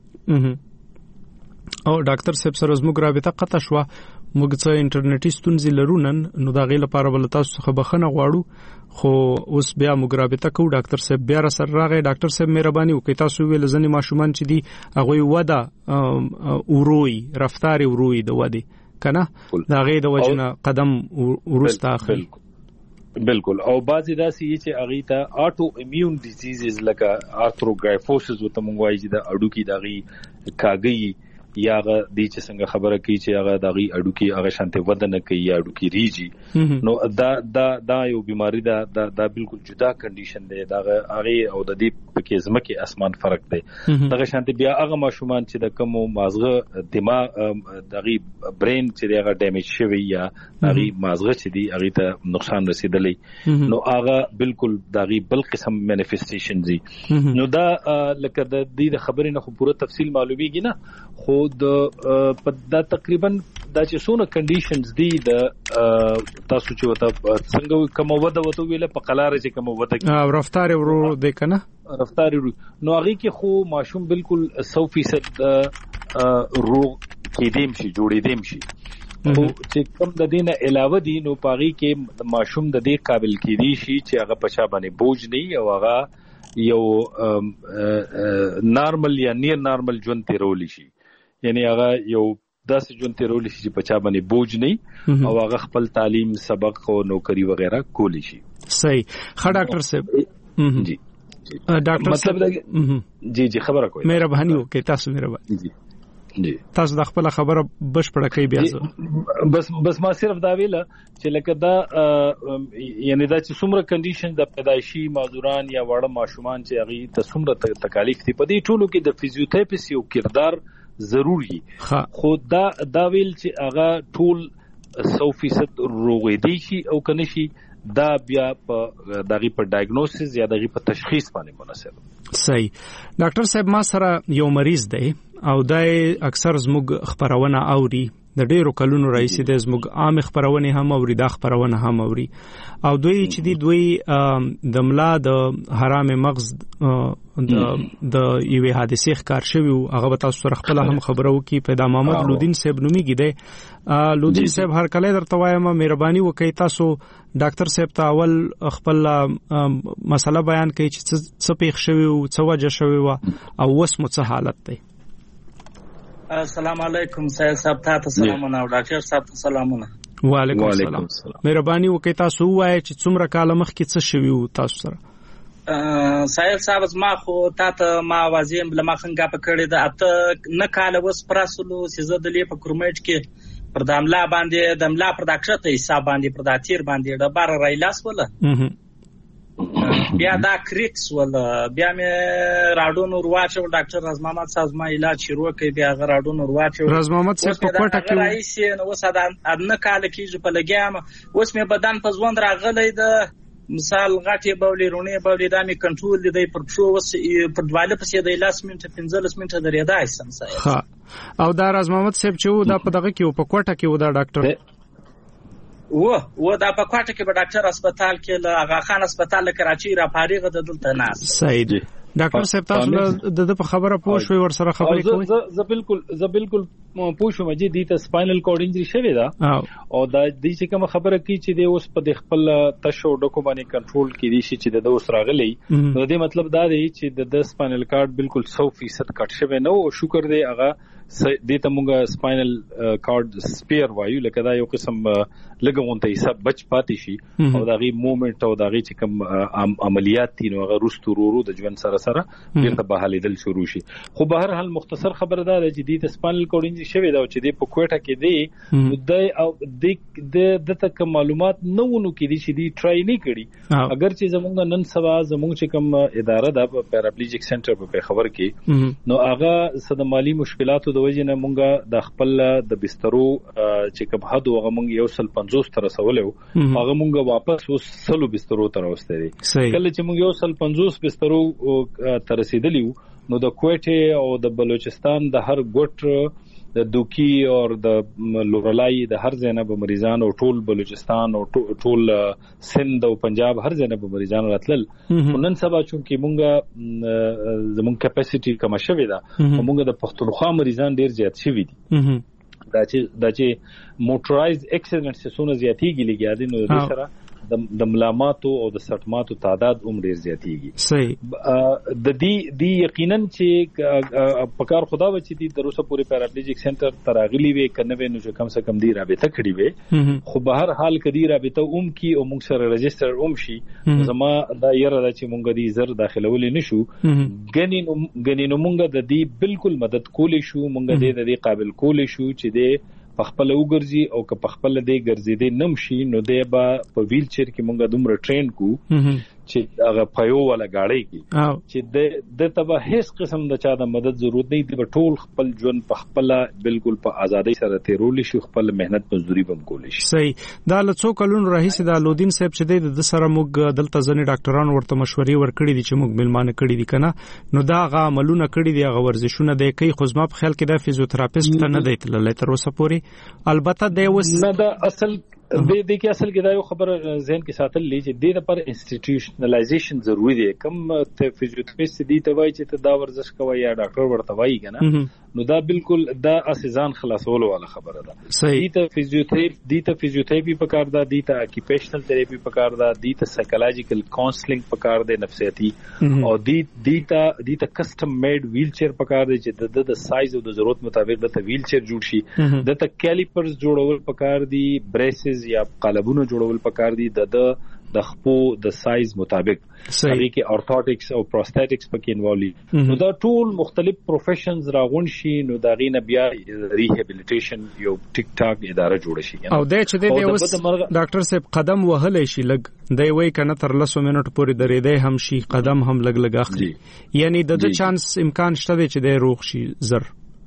او ډاکټر صاحب سره زموږ رابطه قطع شو، موږ څه انټرنیټي ستونزې لرو نن، نو دا غي لپاره بل تاسو څخه بخښنه غواړو، خو اوس بیا موږ رابطه کوو. ډاکټر صاحب بیا سره راغی. ډاکټر صاحب مهرباني وکړئ، تاسو ویل ځنې ماشومان چې دي هغه وده وروي رفتار وروي د وده کنه دا غي د وجنه قدم ورسته اخلي. بالکل. او بعضی داسې چې اغه ته اټو ایمیون ډیزیزز لکه آرثروګرایفوسس وته مونږ وایي چې د اډوکی دغه کاګي یا د دې چې څنګه خبره کوي چې هغه دغه اډوکی هغه شانته ودنه کوي یا اډوکی ریږي. نو دا یو بیماری دا بالکل جدا کنډیشن دی. دا هغه او د دې پکې زمکه اسمان فرق دی. دغه شانته بیا هغه ماشومان چې د کوم مازغه دماغ دغه برین چې هغه ډیمیج شوی یا هغه مازغه چې دی هغه ته نقصان رسیدلی، نو هغه بالکل دغه بل قسم مانیفیسټیشن دي. نو دا لکه د دې خبرې نه خو پوره تفصیل معلومیږي نه، خو دا تقریبا دا چې څونه کنډیشنز دي د تاسو چې وته څنګه کوم وده وته ویله په قلاره چې کوم وده او رفتار ورو دی کنه رفتار ورو، نو هغه کې خو ماشوم بالکل 100% روغ کېدیم شي جوړېدیم شي. او چې کوم د دینه علاوه دي نو پاغي کې ماشوم د دې قابل کېدی شي چې هغه پچا باندې بوج نه او هغه یو نارمل یا نیر نارمل ژوند تیرول شي، یعنی هغه یو داسې ژوند تیرول شي چې پچا باندې بوج نه او هغه خپل تعلیم سبق او نوکری وغیرہ کولی شي. صحیح. ښه ډاکټر صاحب جی ډاکټر مطلب جی خبره کوي مهرباني وکړئ. تاسو مهرباني جی تاسو د خپل خبره بشپړه کوي بیا بس ما صرف دا ویله چې لکه دا یعنی دا چې څومره کنډیشن د پیدایشي معذوران یا وړه ماشومان چې هغه ته څومره تکالیف دي په دې ټولو کې د فزیوتراپیست یو کردار ضروری. خو دا ویل چې هغه ټول 100% روغېدي شي او کنه شي دا بیا په دغه په ډایګنوسس یا دغه په تشخیص باندې مناسب. صحیح. ډاکټر صاحب ما سره یو مریض دی او دای اکثر زموږ خبرونه اوري، د ډیرو کلونو راځي د زموږ عام خبرونه هم اوري، د خبرونه هم اوري او دوی چې دوی د ملا د حرام مغز د یوې حادثې ښکار شوی هغه تاسو سره خپل هم خبرو کې پیدا محمد لودین صاحب نوميږي دی. لودین صاحب هر کله درته وایم مهرباني وکړئ تاسو ډاکټر صاحب ته اول خپل مسله بیان کړئ چې څه پیښ شوی او څه وجه شوی او اوس مو څه حالت دی. السلام علیکم سید صاحب، تاسو سلامونه او ډاکټر صاحب ته سلامونه. وعلیکم السلام. مهرباني وکړئ تاسو ووایئ چې څومره کال مخکې څه شوي وو تاسو سره؟ سید صاحب زما خو تاسو ما واځم بل ما څنګه پکړې ده اته نه کال وس پراسلو سیزه د لې په کورمېټ کې پر داملا باندې دملا پر داکټر ته حساب باندې پر داتیر باندې د بار رایلاس ولا بیا دا کریکس ولا بیا مې راډون ورواچو ډاکټر راز محمد صاحب ما علاج شروع کړ بیا راډون ورواچو راز محمد صاحب په کوټه کې راځي نو وساده ادنه کال کې په لګیام اوس مې بدن په ځوند راغلی د مثال غټي بولې رونې بولې دامي کنټرول دی پر شو وس پر دواله پسې د 10 منټه 15 منټه درېدای سم صاحب. ها او دا راز محمد صاحب چې دا په دغه کې په کوټه کې و دا ډاکټر و دا په کوټه کې په ډاکټر هسپتال کې له اغا خان هسپتال کراچي را فارغ د دلته ناس. صحیح دی ډاکټر صاحب تاسو د په خبره پوه شوي ور سره خبرې کوي؟ زه بالکل پوه شوم چې د ته سپاینل کورډ انجری شوی دا او دا د چې کوم خبره کی چې د اوس په خپل تشو ډکو باندې کنټرول کړي شي چې د اوس راغلی نو د مطلب دا دی چې د سپاینل کارډ بالکل 100% کټ شوی نو او شکر دی هغه د ته موږ سپاینل کارډ سپیر وایو لکه دا یو قسم لګونته حساب بچ پاتې شي او دا غي موومېنټ او دا غي چې کوم عملیات دي نو هغه رستورو د ژوند سره بیرته بحالیدل شروع شي. خو به هر حال مختصر خبره ده چې د سپاینل کورډ انجری شوی دا چې د په کوټه کې دی د او د تک معلومات نو ونو کې دي چې دی ټرای نه کړي اگر چې زمونږ نن سبا زمونږ چې کوم اداره ده پیراپلیجیک سنټر په خبر کې نو هغه صد مالی مشکلاتو د وجې نه مونږه د خپل د بسترو چې کوم حد هغه مونږ 150 تر رسولو هغه مونږه واپس اوس 100 بسترو تر راوستي دي. کله چې مونږ 150 بسترو تر رسیدلی نو د کوټه او د بلوچستان د هر ګوټ د دوکي او د لورلای د هر ځای به مریضان او ټول بلوچستان او ټول سند او پنجاب هر ځای به مریضان راتلل. نن سبا چې مونږه زموږ کیپاسټي کم شوی دا مونږه د پښتونخوا مریضان ډیر زیات شوی دي دا چې موټرایز اکسیډنټ سونه زیاتیږي لګیا دي نو د سره د ملاماتو او د سټماتو تعداد ډیر زیاتیږي. صحیح د دې یقینا چې پکار خدا و چې د روسه پوری پیراپلیجیک سنټر تراغلی وي کنه نو چې کم سے کم دی رابطه کړی وي خو به هر حال کدي رابطه کی او موږ سره رجستر شي زما دا یره چې مونږ دې زر داخلول نشو غنینو مونږ د دې بالکل مدد کولې شو مونږ دې قابل کولې شو چې دې پخپل وګرځي او که پخپل دې ګرځي دې نمشي نو دې با په ویل چیر کې مونږه دومره ټرین کو چې هغه پيو ولا گاډي کې چې د تبه هیڅ قسم د چا د مدد ضرورت نه دی ټول خپل ژوند پخپل بالکل په ازادۍ سره تیرول شي خپل مهنت مزدوري بم کول شي. صحیح دا لڅو کلون رئیس د لودین صاحب چې د سره موږ دلته ځنې ډاکټرانو ورته مشورې ورکړي دي چې موږ ملمانه کړي دي کنه نو دا غا عملونه کړي دي غا ورزشونه د کوي خو زما په خیال کې د فزیوتراپیست ته نه دی تللی تر اوسه پورې البته د وس نه دا اصل د دې کې اصل کې دا یو خبره ذهن کې ساتل لې چې د لپاره انسټیټیوشنلایزیشن ضروری دی کوم ته فزیوتراپیست دی ته وایي چې ته دا ورزش کوي یا ډاکټر ورته وایي کنه نو دا بالکل دا اساسان خلاصولو والا خبره ده. صحیح ته فزیوتراپي پکار ده دی ته اکیپیشنل تھراپي پکار ده دی ته سایکولوژیکل کاونسلینګ پکار ده نفسیاتی او دی ته کسٹم میډ ویل چیر پکار ده چې د سایز او د ضرورت مطابق د ویل چیر جوړ شي د ته کیلیپرز جوړول پکار دي بریسز یا قالبونه جوړول پکار دي د خپو د سایز مطابق هغه کې اورتوټکس او پروستاتکس پکې انوالي نو دا ټول مختلف پروفیشنز راغون شي نو دا غینه بیا ریهابیلیټیشن یو ټیک ټاک اداره جوړ شي او د چې د اوس ډاکټر صاحب قدم وهلې شي لګ دی وای کنه تر 10 منټ پورې درېدې هم شي قدم هم لګ اخلي یعنی د چانس امکان شته چې د روغ شي زر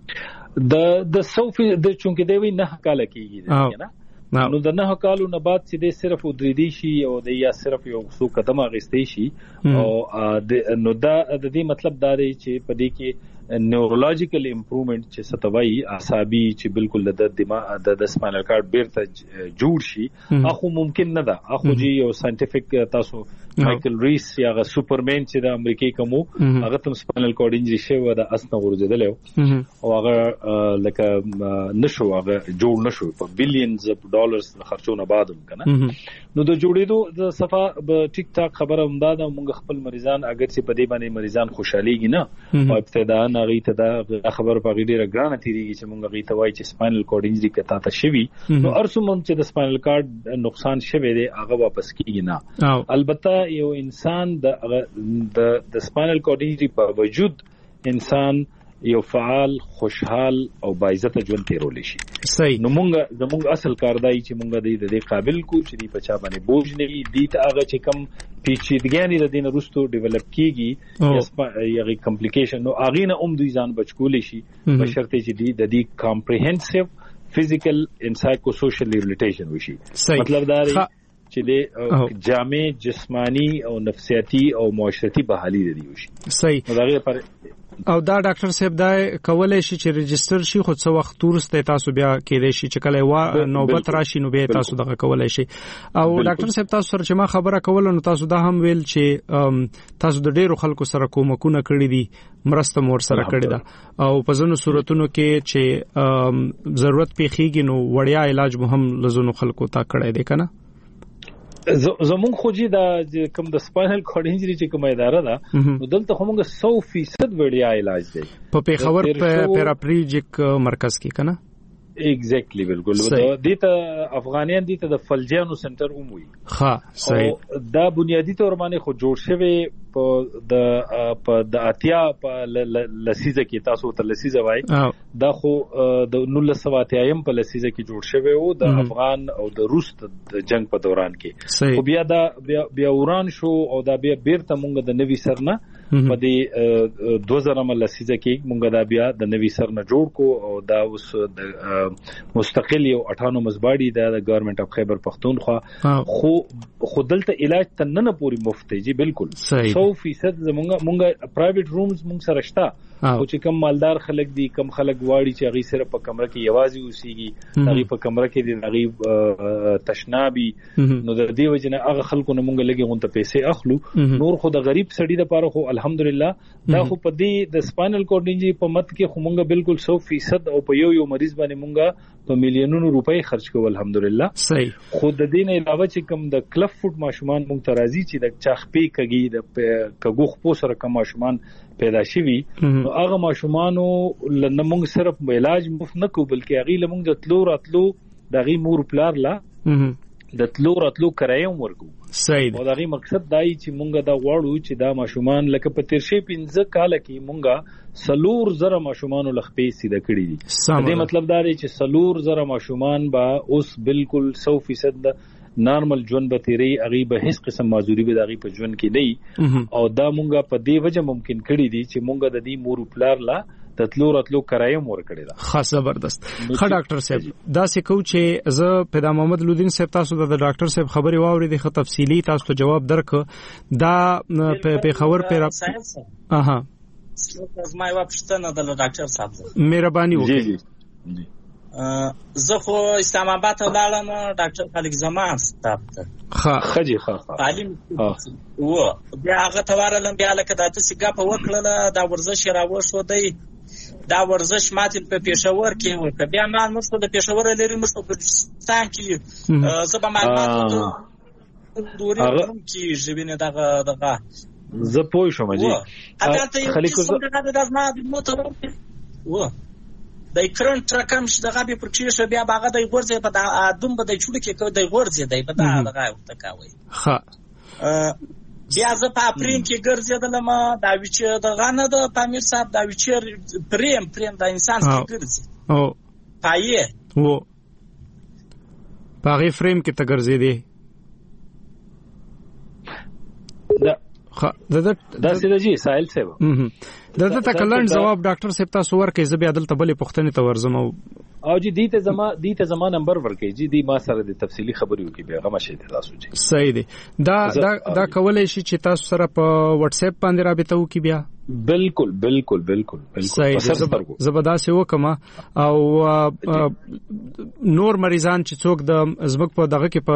د صوفي د چونکه دی نه کاله کیږي نه نو د نه کالو نه بعد چې د صرف ودریدي شي او د یا صرف یو څو قدم اغستې شي او نو دا د دې مطلب دا دی چې په دې کې نیورولوژیکل امپروومنت چې ستوي اعصابي چې بالکل د دماغ د سپاینل کارډ بیرته جوړ شي اخو ممکن نه ده اخو جی یو ساينټیفیک تاسو مایکل ریس یا غ سوپرمن چې د امریکای کومو هغه تم سپاینل کارډ انجری شوی د اسنه ورزیدل او هغه لکه نشو هغه جوړ نشو په بلینز اف ډالرز خرچونه بعدم کنه نو د جوړېدو د صفه په ټیک ټاک خبره همداده موږ خپل مریضان اگر چې په دې باندې مریضان خوشاليږي نه او ابتدا نغې ته دا خبر په غیډه ګرانه تیریږي چې موږ غي ته وایي چې سپاینل کورډ انجری کته تا شوی نو ارسوم چې د سپاینل کارډ نقصان شوی دی هغه واپس کیږي نه البته یو انسان د سپاینل کورډ انجری په وجود انسان یو فعال خوشحال او باعزت ژوند تیرول شي صحیح نو زموږ اصل کار دی چې موږ د دې قابل کو چې دی په چا باندې بوج نه وي دي ته هغه چې کم پیچیدګیاں د دین وروسته ډیولپ کیږي یا کمپلیکیشن نو اغه نه دوی ځان بچکول شي په شرط چې دی د دې کمپریهنسیو فزیکل ان سایکو سوشل ریهابلیټیشن وشي مطلب دا دی چې د جامع جسمانی او نفسیاتی او معاشرتی بحالی دی وشي صحیح دا غیر پر او دا ډاکټر صاحب دا کولای شي چې ريجستر شي خو څو وخت ورسته تاسو بیا کېدای شي چې کله نوبت راشي نو به تاسو دغه کولای شي او ډاکټر صاحب تاسو سره چې ما خبره کوله نو تاسو دا هم ویل چې تاسو د ډیرو خلکو سره کومکونه کړی دي مرسته مور سره کړی دا او په ځینو صورتونو کې چې ضرورت پیخیږي نو وړیا علاج مهم لزونو خلکو ته کړی دی کنه زمون خوجی دا کوم د سپاینل کورډ انجری چې کومه اداره ده نو دلته همغه 100% وړیا علاج دی په پیښور په پیراپلیجیک مرکز کې کنه ایگزیکټلی بالکل دته افغانیان دته د فلجانو سنټر وموي ها صحیح دا بنیادی تور باندې خو جوړ شوی په د اتیا په لسیزه کې تاسو ته لسیزه وای دا خو د 1980 په لسیزه کې جوړ شوی او د افغان او د روس د جنگ په دوران کې خو بیا دا بیا وران شو او دا بیا بیرته مونږ د نوي سرنه په دې 2000 لسیزه کې مونږ دا بیا د نوي سرنه جوړ کو او دا اوس د مستقل یو اټانومس باډي د ګورنمنت اف خیبر پختونخوا خو دلته علاج تننه پوری مفت دی جی بالکل 100% مونږه پرایویټ رومز مونږ سره شته او چې کم مالدار خلک دي کم خلک واړي چې هغه سره په کمره کې یوازې اوسېږي هغه په کمره کې دي هغه تشنابي نو د دې وجنه هغه خلکو نه مونږ لګي غونته پیسې اخلو نور خو د غریب سړي لپاره خو الحمدلله دا خو په دې د سپاینل کورډ انجری په مت کې خو مونږ بالکل 100% او په یو مریض باندې مونږه په میلیونونو روپۍ خرج کوو الحمدلله صحیح خو د دې نه علاوه چې کم د کلف فوټ ماشومان مونږ ته راځي چې د چاخپې کګي د کګوخ پو سره کم ماشومان پیدا شوي نو هغه ماشومانو لنمونږ صرف علاج مفت نه کوو بلکې هغه لمونږ د تلو راتلو دغه مور پلار لا د تلو راتلو کرایه ورکو صحیح او دغه مقصد دای چې مونږ دا غواړو چې دا ماشومان لکه په تیر شي 15 کال کې مونږه سلور زره ماشومان لخپې سیده کړی دي دې مطلب دا دی چې سلور زره ماشومان با اوس بالکل 100% نارمل ژوند به تیری اغي به هیڅ قسم معذوري به دغه په ژوند کې نه او دا مونږه په دې وجه ممکن کړی دي چې مونږه د دې مور پلار لا د تلو راتلو کرایه مور کړی دا خاص زبردست خا ډاکټر صاحب دا څه کو چې زه پیدا محمد لودین صاحب تاسو د ډاکټر صاحب خبري واوري د تفصیلی تاسو ته جواب درک دا په خبر پر اها زما یو پښتنه د ډاکټر صاحب مهرباني وکړئ زه خو اسلام آباد ته لاړم ډاکټر خالق زمان ستاب ته خجي عالم و بیا هغه توارلم بیا لکه د تاسو ګپ وکړه دا ورزش راوښو دی دا ورزش ماته په پېښور کې ورته بیا ما مشته د پېښور لري مشته په پاکستان کې زه به معلومات دوري کې ژبینه دغه زه پوه شوم جی خلیق زمان د ما موټر و د کرنټ رقم چې دغه به پرچې شو بیا باغه د غورځي په ادم به د چوله کې د غورځي دی په دغه ورته کاوي ها بیا زه په اپرین کې ګرځیدلم دا وچ دغه نه د پامیر صاحب دا وچ پریم د انسان کې ګرځي او پایې و باغې فریم کې ته ګرځې دی دا سیدجی سائل صاحب دته تکلن جواب ډاکټر صاحب تاسو ورکې زبې عدالت بلې پښتنې ته ورزم او جی دیته زما نمبر ورکې جی دی ما سره د تفصیلی خبرې وکي بیا غو شي تاسو جی صحیح دی دا کولای شي چې تاسو سره په واتس اپ باندې رابطه وکي بیا بالکل بالکل بالکل بالکل زبردست وکما او نور مریضان چې څوک د زمک په دغه کې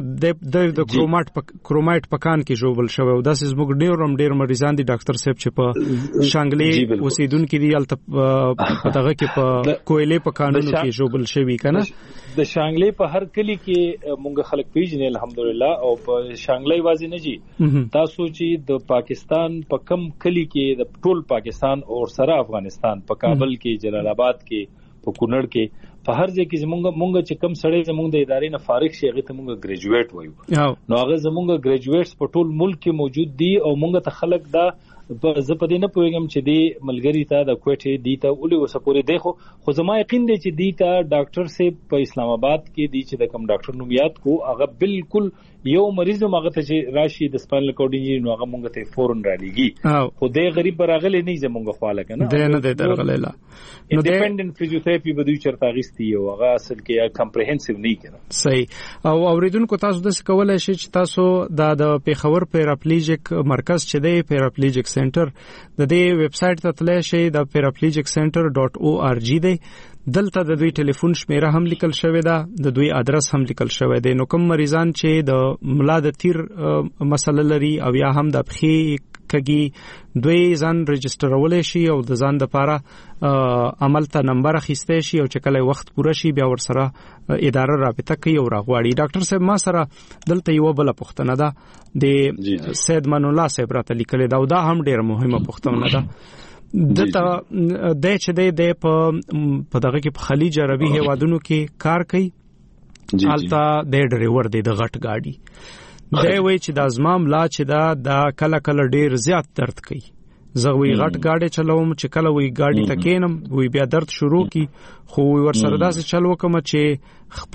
په د کرومایټ پکان کې جوړول شوی او داسې زموږ ډیر مریضان دي ډاکټر صاحب چې په شانګلې اوسیدونکو دي الته په دغه کې په کویلې پکانونو کې جوړول شوی کنه د شانګلې په هر کلی کې مونږ خلک پیژنې الحمدلله او په شانګلې وازی نه جی تاسو چې د پاکستان په کم کلی کې د ټول پاکستان او سره افغانستان په کابل کې جلال آباد کې په کونړ کې په هر ځای کې مونږ چې کم سړی زمونږ د ادارې نه فارغ شي هغه ته مونږ ګریجویټ وایو نو هغه زمونږ ګریجویټس په ټول ملک کې موجود دي او مونږ ته خلک دا زه په دې نه پوهیږم چې دی ملګری ته د کوټې دی ته ولې وسپوري دی خو زما یقین دی چې دی ته ډاکټر صاحب په اسلام آباد کې دی چې د کوم ډاکټر نوم یاد کو هغه بالکل یو مریض مغه ته چې راشي د سپاینل کورډ انجری نو هغه مونږ ته فورن رالیږي خو دی غریب راغلی نه زمونږ خواله کنه دی نه دی درغلیلا نو ډیپندنت فزیوتراپي به دوی چرته غیستي او هغه اصل کې کمپریهنسیو نه کړه صحیح او اوریدونکو تاسو د څه کولای شئ چې تاسو د پیښور پیراپلیجیک مرکز چې دی پیراپلیجیک سنټر د دې ویب سټ ته تللی شئ د paraplejiccenter.org دی دلته د دوی ټلیفون شمیره هم لیکل شوی ده د دوی ادرس هم لیکل شوی دی نو کوم مریضان چې د ملا د تیر مسله لري او یا هم د پخې کږي دوی ځان رجسټرولای شي او د ځان د پاره عمل ته نمبر اخیسته شي او چې کله وخت پوره شي بیا ور سره اداره رابطه کوي او راغواړي ډاکټر صاحب ما سره دلته یو بل پوښتنه ده د سید من الله صاحب راته لیکل دا او دا هم ډیره مهمه پوښتنه ده دته د چې د په دغه کې په خلیج عربي هیوادونو کې کار کوي حالته د ډرایور د غټ گاډي دی وای چې د ازمام لا چې دا کله کله ډیر زیات درد کوي زغوی غټ گاډي چلوم چې کله وی گاډي تکینم وی بیا درد شروع کی خو ور سره داسې چلو کوم چې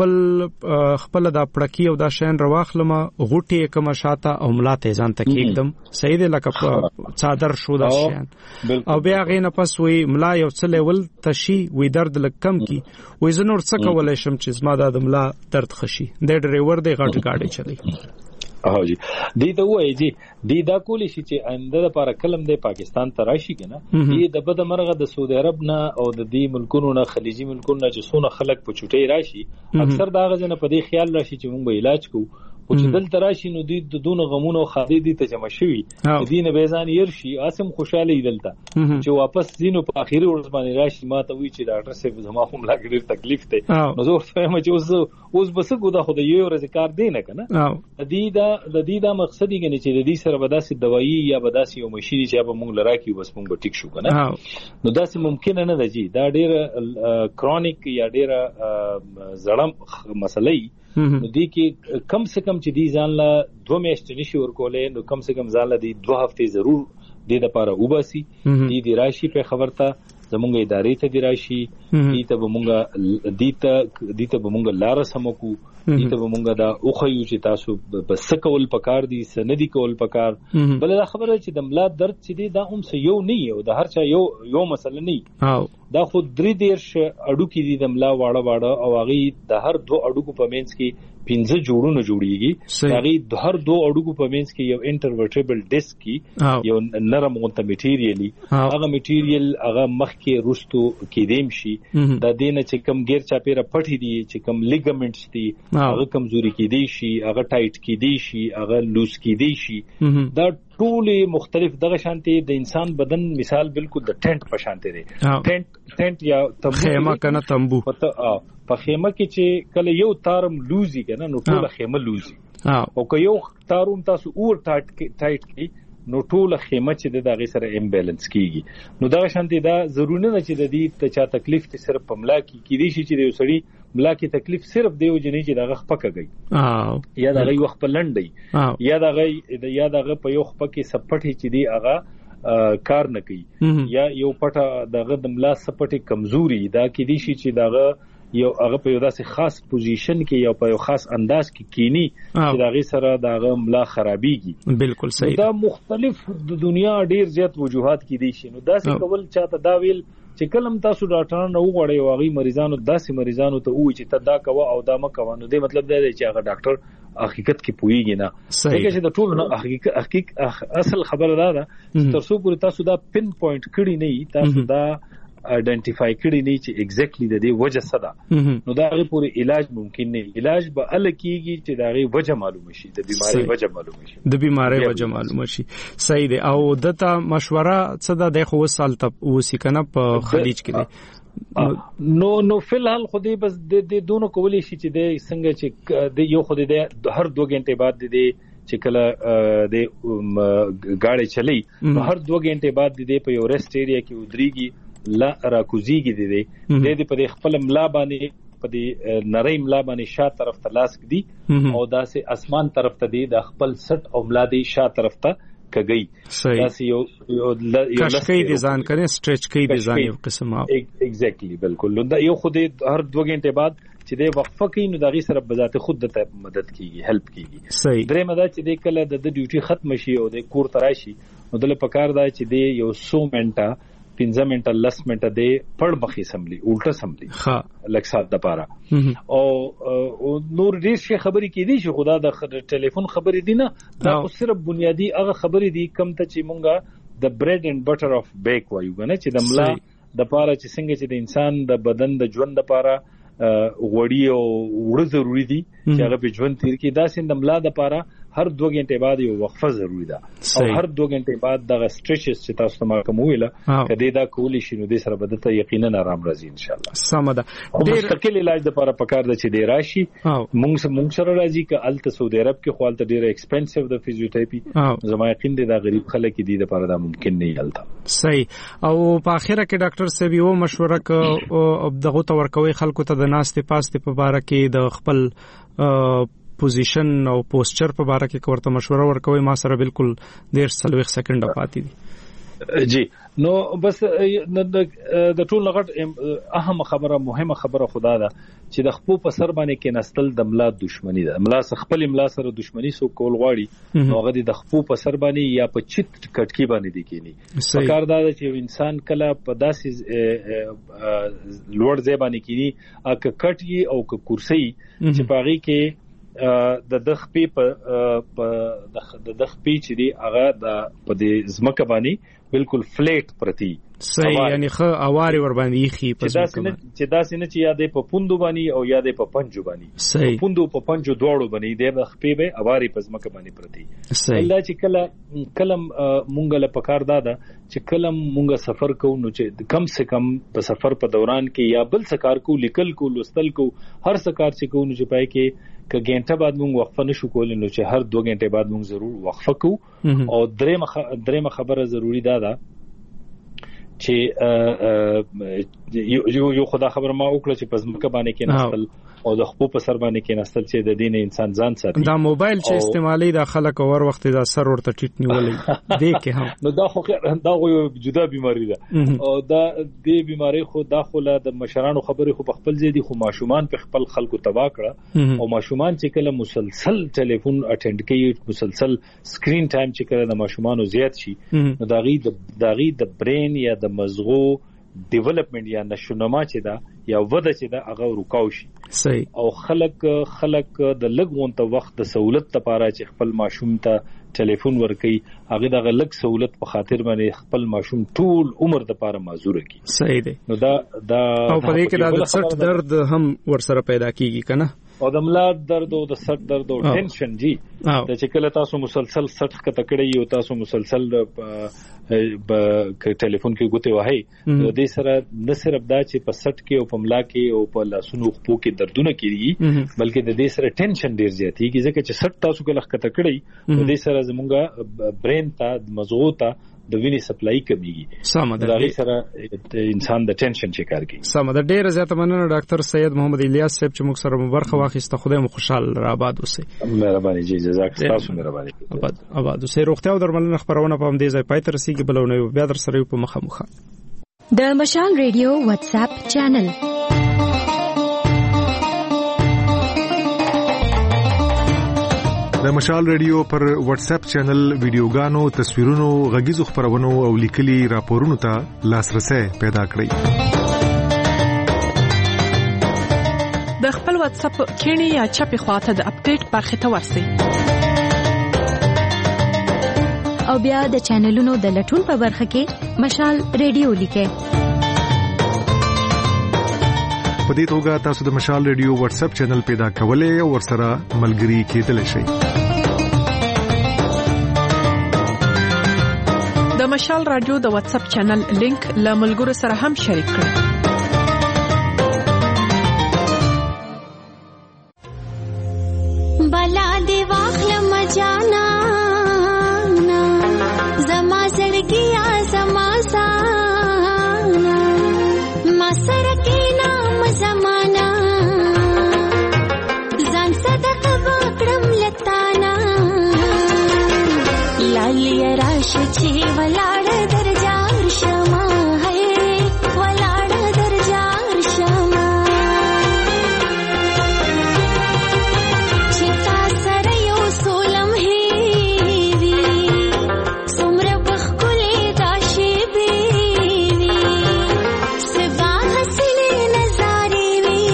خپل د پړکی او د شین رواخلم غوټي کوم شاته او ملاته ځان تک एकदम صحیح دی لکه صادر شو د شین او بیا غینه پس وی ملا یو څه لیول تشي وی درد لکم کی وی زنور څه کولای شم چې زما د ملا درد خشي د ډرایور د غټ گاډي چلی جی دی ته وایي جی دی دا کولی شي چې آینده لپاره کلم د پاکستان تراشي کنه دی د بده مرغه د سعودي عرب نه او د دې ملکونو نه خلیجي ملکونو نه چې څونه خلک په چټي راشي اکثر دا غزنه په دې خیال راشي چې موږ به علاج کوو او چې دلته راشي نو دوی د دون غمونو خالي دي ته جمع شوي دین بیزان يرشي اسم خوشاله دلته چې واپس دینو په اخیری ورځ باندې راشي ما ته وی چې ډاکټر صاحب زما هم لا ډېر تکلیف ته نو زه فهم چې اوس بس ګودا خو د یو ورځ کار دی نه کنه د دې دا مقصد یې چې د دې سره بداسي دوايي یا بداسي یو مشي چې به مونږ لراکي بس مونږ ټیک شو کنه نو داسې ممکن نه ده جی دا ډېر کرونیک یا ډېر زړم مسلې دې کې کم سے کم چې دې ځان لا 2 میاشتې نشي ورکولې نو کم سے کم ځان لا دې 2 هفته ضرور دې د پاره وباسي دې راشي په خبرته زمونږ ادارې ته دی راشي دې ته بمونږ لار سمکو دې ته بمونږ دا اوخیو چې تاسو بس کول پکار دي سندي کول پکار بل دا خبره چې د ملا درد چې دی دا هم یو نه یو د هر چا یو مسله نه دا خو 3 دیرش اډو کې دي د ملا واړه او هغه د هر 2 اډو په مینس کې 15 جوړونه جوړیږي هغه هر 2 اډو په مینس کې یو انټرورټیبل ډیسک کې یو نرم غونته میټیریالي هغه میټیریال هغه مخ کې روستو کې دیم شي د دینه چې کم غیر چاپیره پټی دي چې کم لیګامنټس دي هغه کمزوري کې دي شي هغه ټایټ کې دي شي هغه لوز کې دي شي دا ټول مختلف دغه شانتي د انسان بدن مثال بالکل د ټینټ په شانتي دي ټینټ یا خیمه کنه تنبو په خیمه کې چې کله یو تارم لوزي کنه نو ټول خیمه لوزي او که یو تارم تاسو اور ټایټ کی نو ټول خیمه چې د هغه سره امبیلنس کیږي نو دا شانتي دا ضروري نه چې د دې ته چا تکلیف ته صرف پملا کی دي شي چې یو سړی ملا کی تکلیف صرف دیو جنې چې دغه خپکږي یا دغه وخت په لنډي یا دغه په یو خپکه سپټي چې دی هغه کار نه کوي یا یو پټه دغه د ملا سپټي کمزوري دا کې دي شي چې دغه یو هغه په یو داسې خاص پوزیشن کې یا په یو خاص انداز کې کینی چې دغه سره دغه ملا خرابيږي بالکل صحیح دا مختلف د دنیا ډیر زیات وجوهات کې دي شي نو داسې کول چاته دا ویل چې کلم تاسو ډاکټرانو وغواړئ او هغه مریضانو داسې مریضانو ته وایي چې ته دا کوه او دا مکوه، نو دې مطلب دا دی چې هغه ډاکټر حقیقت کې پوهیږي نه. ځکه چې د ټول حقیقت اصل خبره دا ده چې تر څو پورې تاسو دا پن پوینټ کړی نه تاسو دا آئیډنټیفای کړی نه چې ایگزیکټلی د دې وجه څه ده، نو دا غي پورې علاج ممکن نه. علاج به ال کیږي چې دا غي وجه معلوم شي، د بیماری وجه معلوم شي، د بیماری وجه معلوم شي. صحیح دی. او دته مشوره څه ده د خو وسال ته وسیکنه په خلیج کې دی نو فلحال خو دې بس د دونو کولی شي چې د څنګه چې د یو خو د هر 2 غنټه بعد د چې کله د گاڑی چلی نو هر 2 غنټه بعد د په یو ریسټ ایریا کې ودرېږي لا راکوزیږي د په خپل ملا باندې په دې نری ملا باندې شا طرف ته لاس کړي او داسې اسمان طرف ته دی د خپل سټ او ملا دی شا طرف ته کګي. داسې یو کشکې دي ځان کنه سټریچ کوي دي ځان یو قسم ایگزیکټلی بالکل. دا یو خو د هر 2 غنټه بعد چې د وقفه کوي نو دغه سره بذات خود د مدد کیږي، هیلپ کیږي. درې مدد چې د کله د ډیوټي ختم شي او د کور تراشي نو د پکار دی چې د یو 100 منټه 15 منټه 10 منټه د پړ مخې سملی الټه سملی لکه سات د پاره او نور ډیر شي خبرې کې دي چې خدا د ټلیفون خبرې دي نه، دا صرف بنیادی هغه خبرې دي کم ته چې مونږه د برید اینڈ بټر اف بیک وایو کنه چې د ملا د پاره چې څنګه چې د انسان د بدن د ژوند لپاره وړي او وړ ضروری دي چې هغه په ژوند تیر کې دا سند ملا د پاره هر 2 غنټه بعد یو وقفه ضروری ده او هر 2 غنټه بعد د سټریچز چې تاسو ته ما کوم ویله کدی دا کولی شي نو د سره بدته یقینا آرام راځي ان شاء الله. سمه ده. ډیر مستقل علاج د لپاره پکار ده چې دی راشي مونږ سره راځي ک الته سعودي عرب کې خپل ته ډیر ایکسپنسیو د فزیوتراپي زما یقین دی دا غریب خلک دي د لپاره دا ممکن نه یالته. صحیح. او په اخره کې ډاکټر صاحب یو مشوره ک دغه تور کوي خلکو ته د ناستې پاستې په باره کې د خپل پوزیشن او پوسچر په باره کې ورته مشوره ورکوي. ما سره بالکل 1.5 سکند پاتې دي. جی نو بس د ټول لغټ اهم خبره مهمه خبره خدا ده چې د خپل په سر باندې کې نستل د ملا دښمنی ده. ملا خپل ملا سره دښمنی سو کول غواړي نو هغه د خپل په سر باندې یا په چت کټکی باندې دي کینی. کار دا چې انسان کله په داسې لوړ ځای باندې کینی اګه کټي او ک کرسي چې باغی کې د دخپی په د دخپی چې دی هغه د په دې زمکه باندې بالکل فلیټ پرتی. صحیح. یعنی خو اواري ور باندې خي په زمکه چې دا سینه چې یادې په پوندو باندې او یادې په پنجو باندې. صحیح. پوندو په پنجو دواړو باندې د دخپی به اواري په زمکه باندې پرتی. صحیح. الله چې کلم مونږ له پکار دادا چې کلم مونږ سفر کوو نو چې کم سے کم په سفر په دوران کې یا بل سکار کو لیکل کو لوستل کو هر سکار چې کو نو چې پای کې ک غنټه بعد مونږ وقفه نشو کولای نو چې هر 2 غنټه بعد مونږ ضرور وقفه کو. او درېمه خبره ضروری ده چې یو خدا خبر ما وکړه چې پزمکه باندې کې نستل او د خپل په سر باندې کې نستل چې د دین انسان ځان ساتي. دا موبایل چې استعمالي د خلک اور وخت دا سر ورته ټیټ نیولې دی کې هم نو دا خو یو جدا بیماری ده او دا د بیماری خو داخله د مشرانو خبرې خو په خپل ځای دي خو ماشومان په خپل خلکو تبا کړه او ماشومان چې کله مسلسل ټلیفون اټینډ کوي مسلسل سکرین ټایم چې کله د ماشومانو زیات شي نو داغي د برین یا د مزغو ډیولپمنٹ یا نشونما چې دا یا وده چې دا هغه رکاو شي. صحیح. او خلک د لګون ته وخت د سہولت لپاره چې خپل ماشوم ته ټلیفون ورکي هغه د لګ سہولت په خاطر باندې خپل ماشوم ټول عمر د لپاره معذور کی. صحیح دی. نو دا او په دې کې د سټ درد هم ورسره پیدا کیږي کنه او د ملا درد او د سټ درد او ټینشن جی د چې کله تاسو مسلسل سټ کته کړی یو تاسو مسلسل په ټلیفون کې ګوتې وهي نو د سره نه صرف دا چې په سټ کې او په ملا کې او په لاسونو خپو کې دردونه کیږي بلکې د دې سره ټینشن ډیر زیاتېږي ځکه چې سټ تاسو کله کته کړی نو د سره زمونږه برین ته مزغو ته د وینې سپلای کمیږي. سم ده. دا سره انسان د ټینشن شکار کی. سم ده. ډیر زیاته مننه ډاکټر سید محمد الیاس صاحب چې موږ سره مبارخه واخیسته. خدای مو خوشاله را آباد اوسئ. مهرباني جی جزاک تاسو مهرباني. آباد اوسئ. روغتیا او درملنه خبرونه په همدې ځای پای ته رسیدي بلونه بیا در سره په مخه مخه. د مشال ریډیو واتس اپ چینل د د مشال ریډیو پر واتس اپ چینل ویډیوګانو، تصویرونو، غږیزو خبرونو او لیکلي راپورونو ته لاسرسي پیدا کړئ. د خپل واتس اپ کینی یا چپی خواته د اپډیټ برخه ته ورسئ. او بیا د چینلونو د لټون په برخه کې مشال ریډیو لیکئ. په دې توګه تاسو د مشال ریډیو واتس اپ چینل پیدا کولای او ورسره ملګري کېدلی شئ. د مشال رادیو د واتس اپ چینل لینک له ملګرو سره هم شریک کړئ. بلا دی واخل مجانا زما زړګیا زما زانا ما سره کې نام زمانہ ځان صدقه وکړم لتانا لالی راش چې ولاړ درجار شما ہے ولاړ درجار شما چې تا سره یو سولم هی وی څومره بخلې داشي بي وی سبا حسنې نظارې وی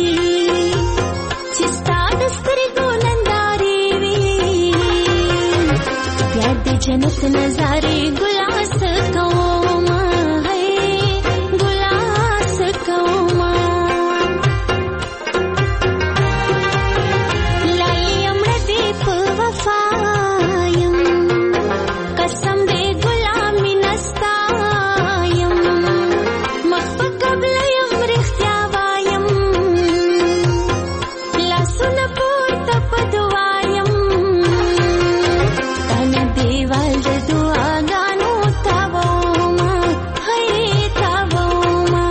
چې ستاسو سترګو نندارې وی یاد جنت نظارې ګلاس کوما ہے ګلاس کوما لایم دې په وفایم قسم دې غلامی نستایم مخ قبل یم رختیا وایم لاسونه پورته پدوایم تنه دیوال د دعاګانو تاوما ہے تاوما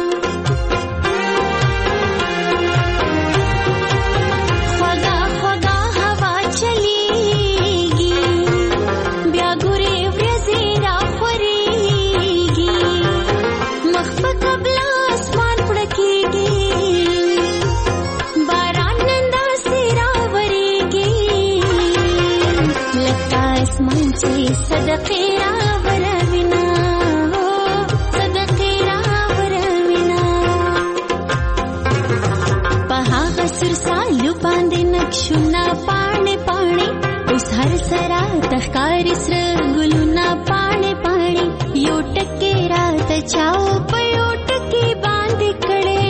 خوږه خوږه هوا چلیږي بیا ګورې ورځې راخورېږي مخ په قبل اسمان پړکېږي باران نن داسې راورېږي لکه اسمان چې صدقې راوروینا صدقې راوروینا په هغه سر سالو باندې نقشونه پاڼې پاڼې اوس هر سره تخکاري سره ګلونه پاڼې پاڼې یو ټکې راته چاو په یو ټکې باندې کړې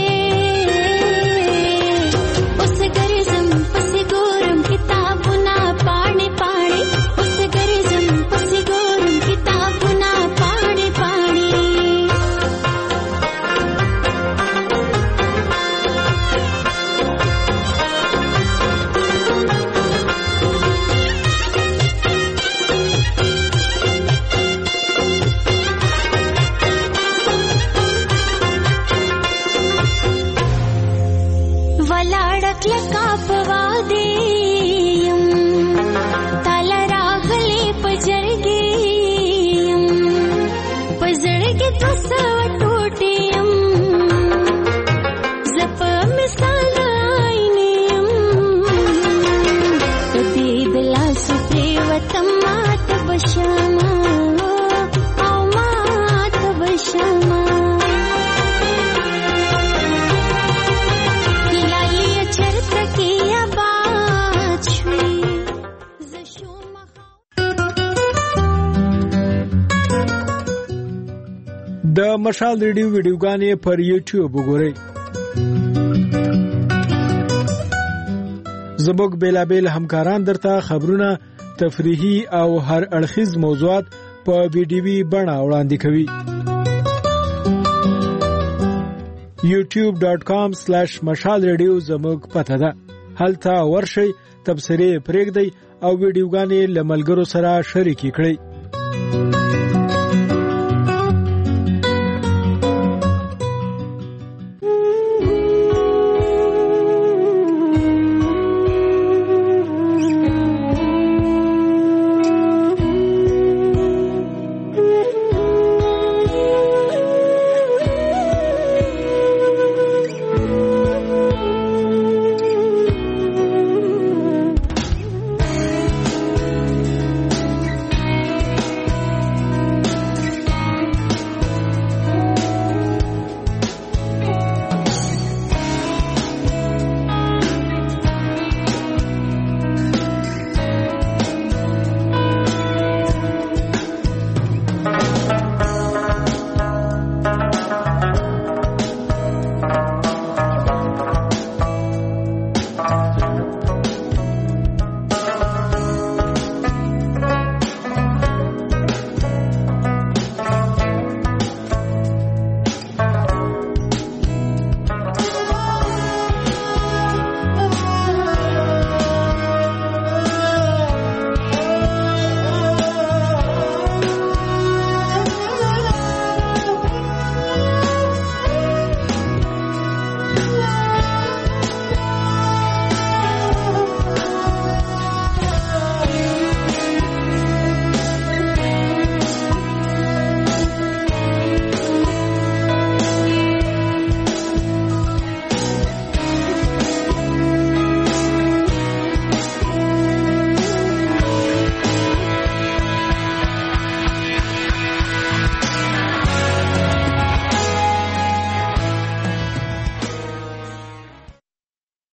اوس ګرځم پسې ګورم کتابونه پاڼې پاڼې اوس ګرځم پسې ګورم کتابونه پاڼې پاڼې ولاړ کلکا پوادیم تال راغلی پجرګیم پزړګي تاسو ټوټیم زپ مثال آینیم دې دلا سپری وتم مات بشما او مات بشما د مشال ریډیو ویډیوګانې پر یوټیوب وګورئ. زموږ بیلابیل همکاران درته خبرونه، تفریحي او هر اړخیز موضوعات په ویډیوي بڼه وړاندې کوي. youtube.com/مشال ریډیو زموږ پته ده. هلته ورشئ، تبصرې پرېږدئ او ویډیوګانې له ملګرو سره شریکې کړئ.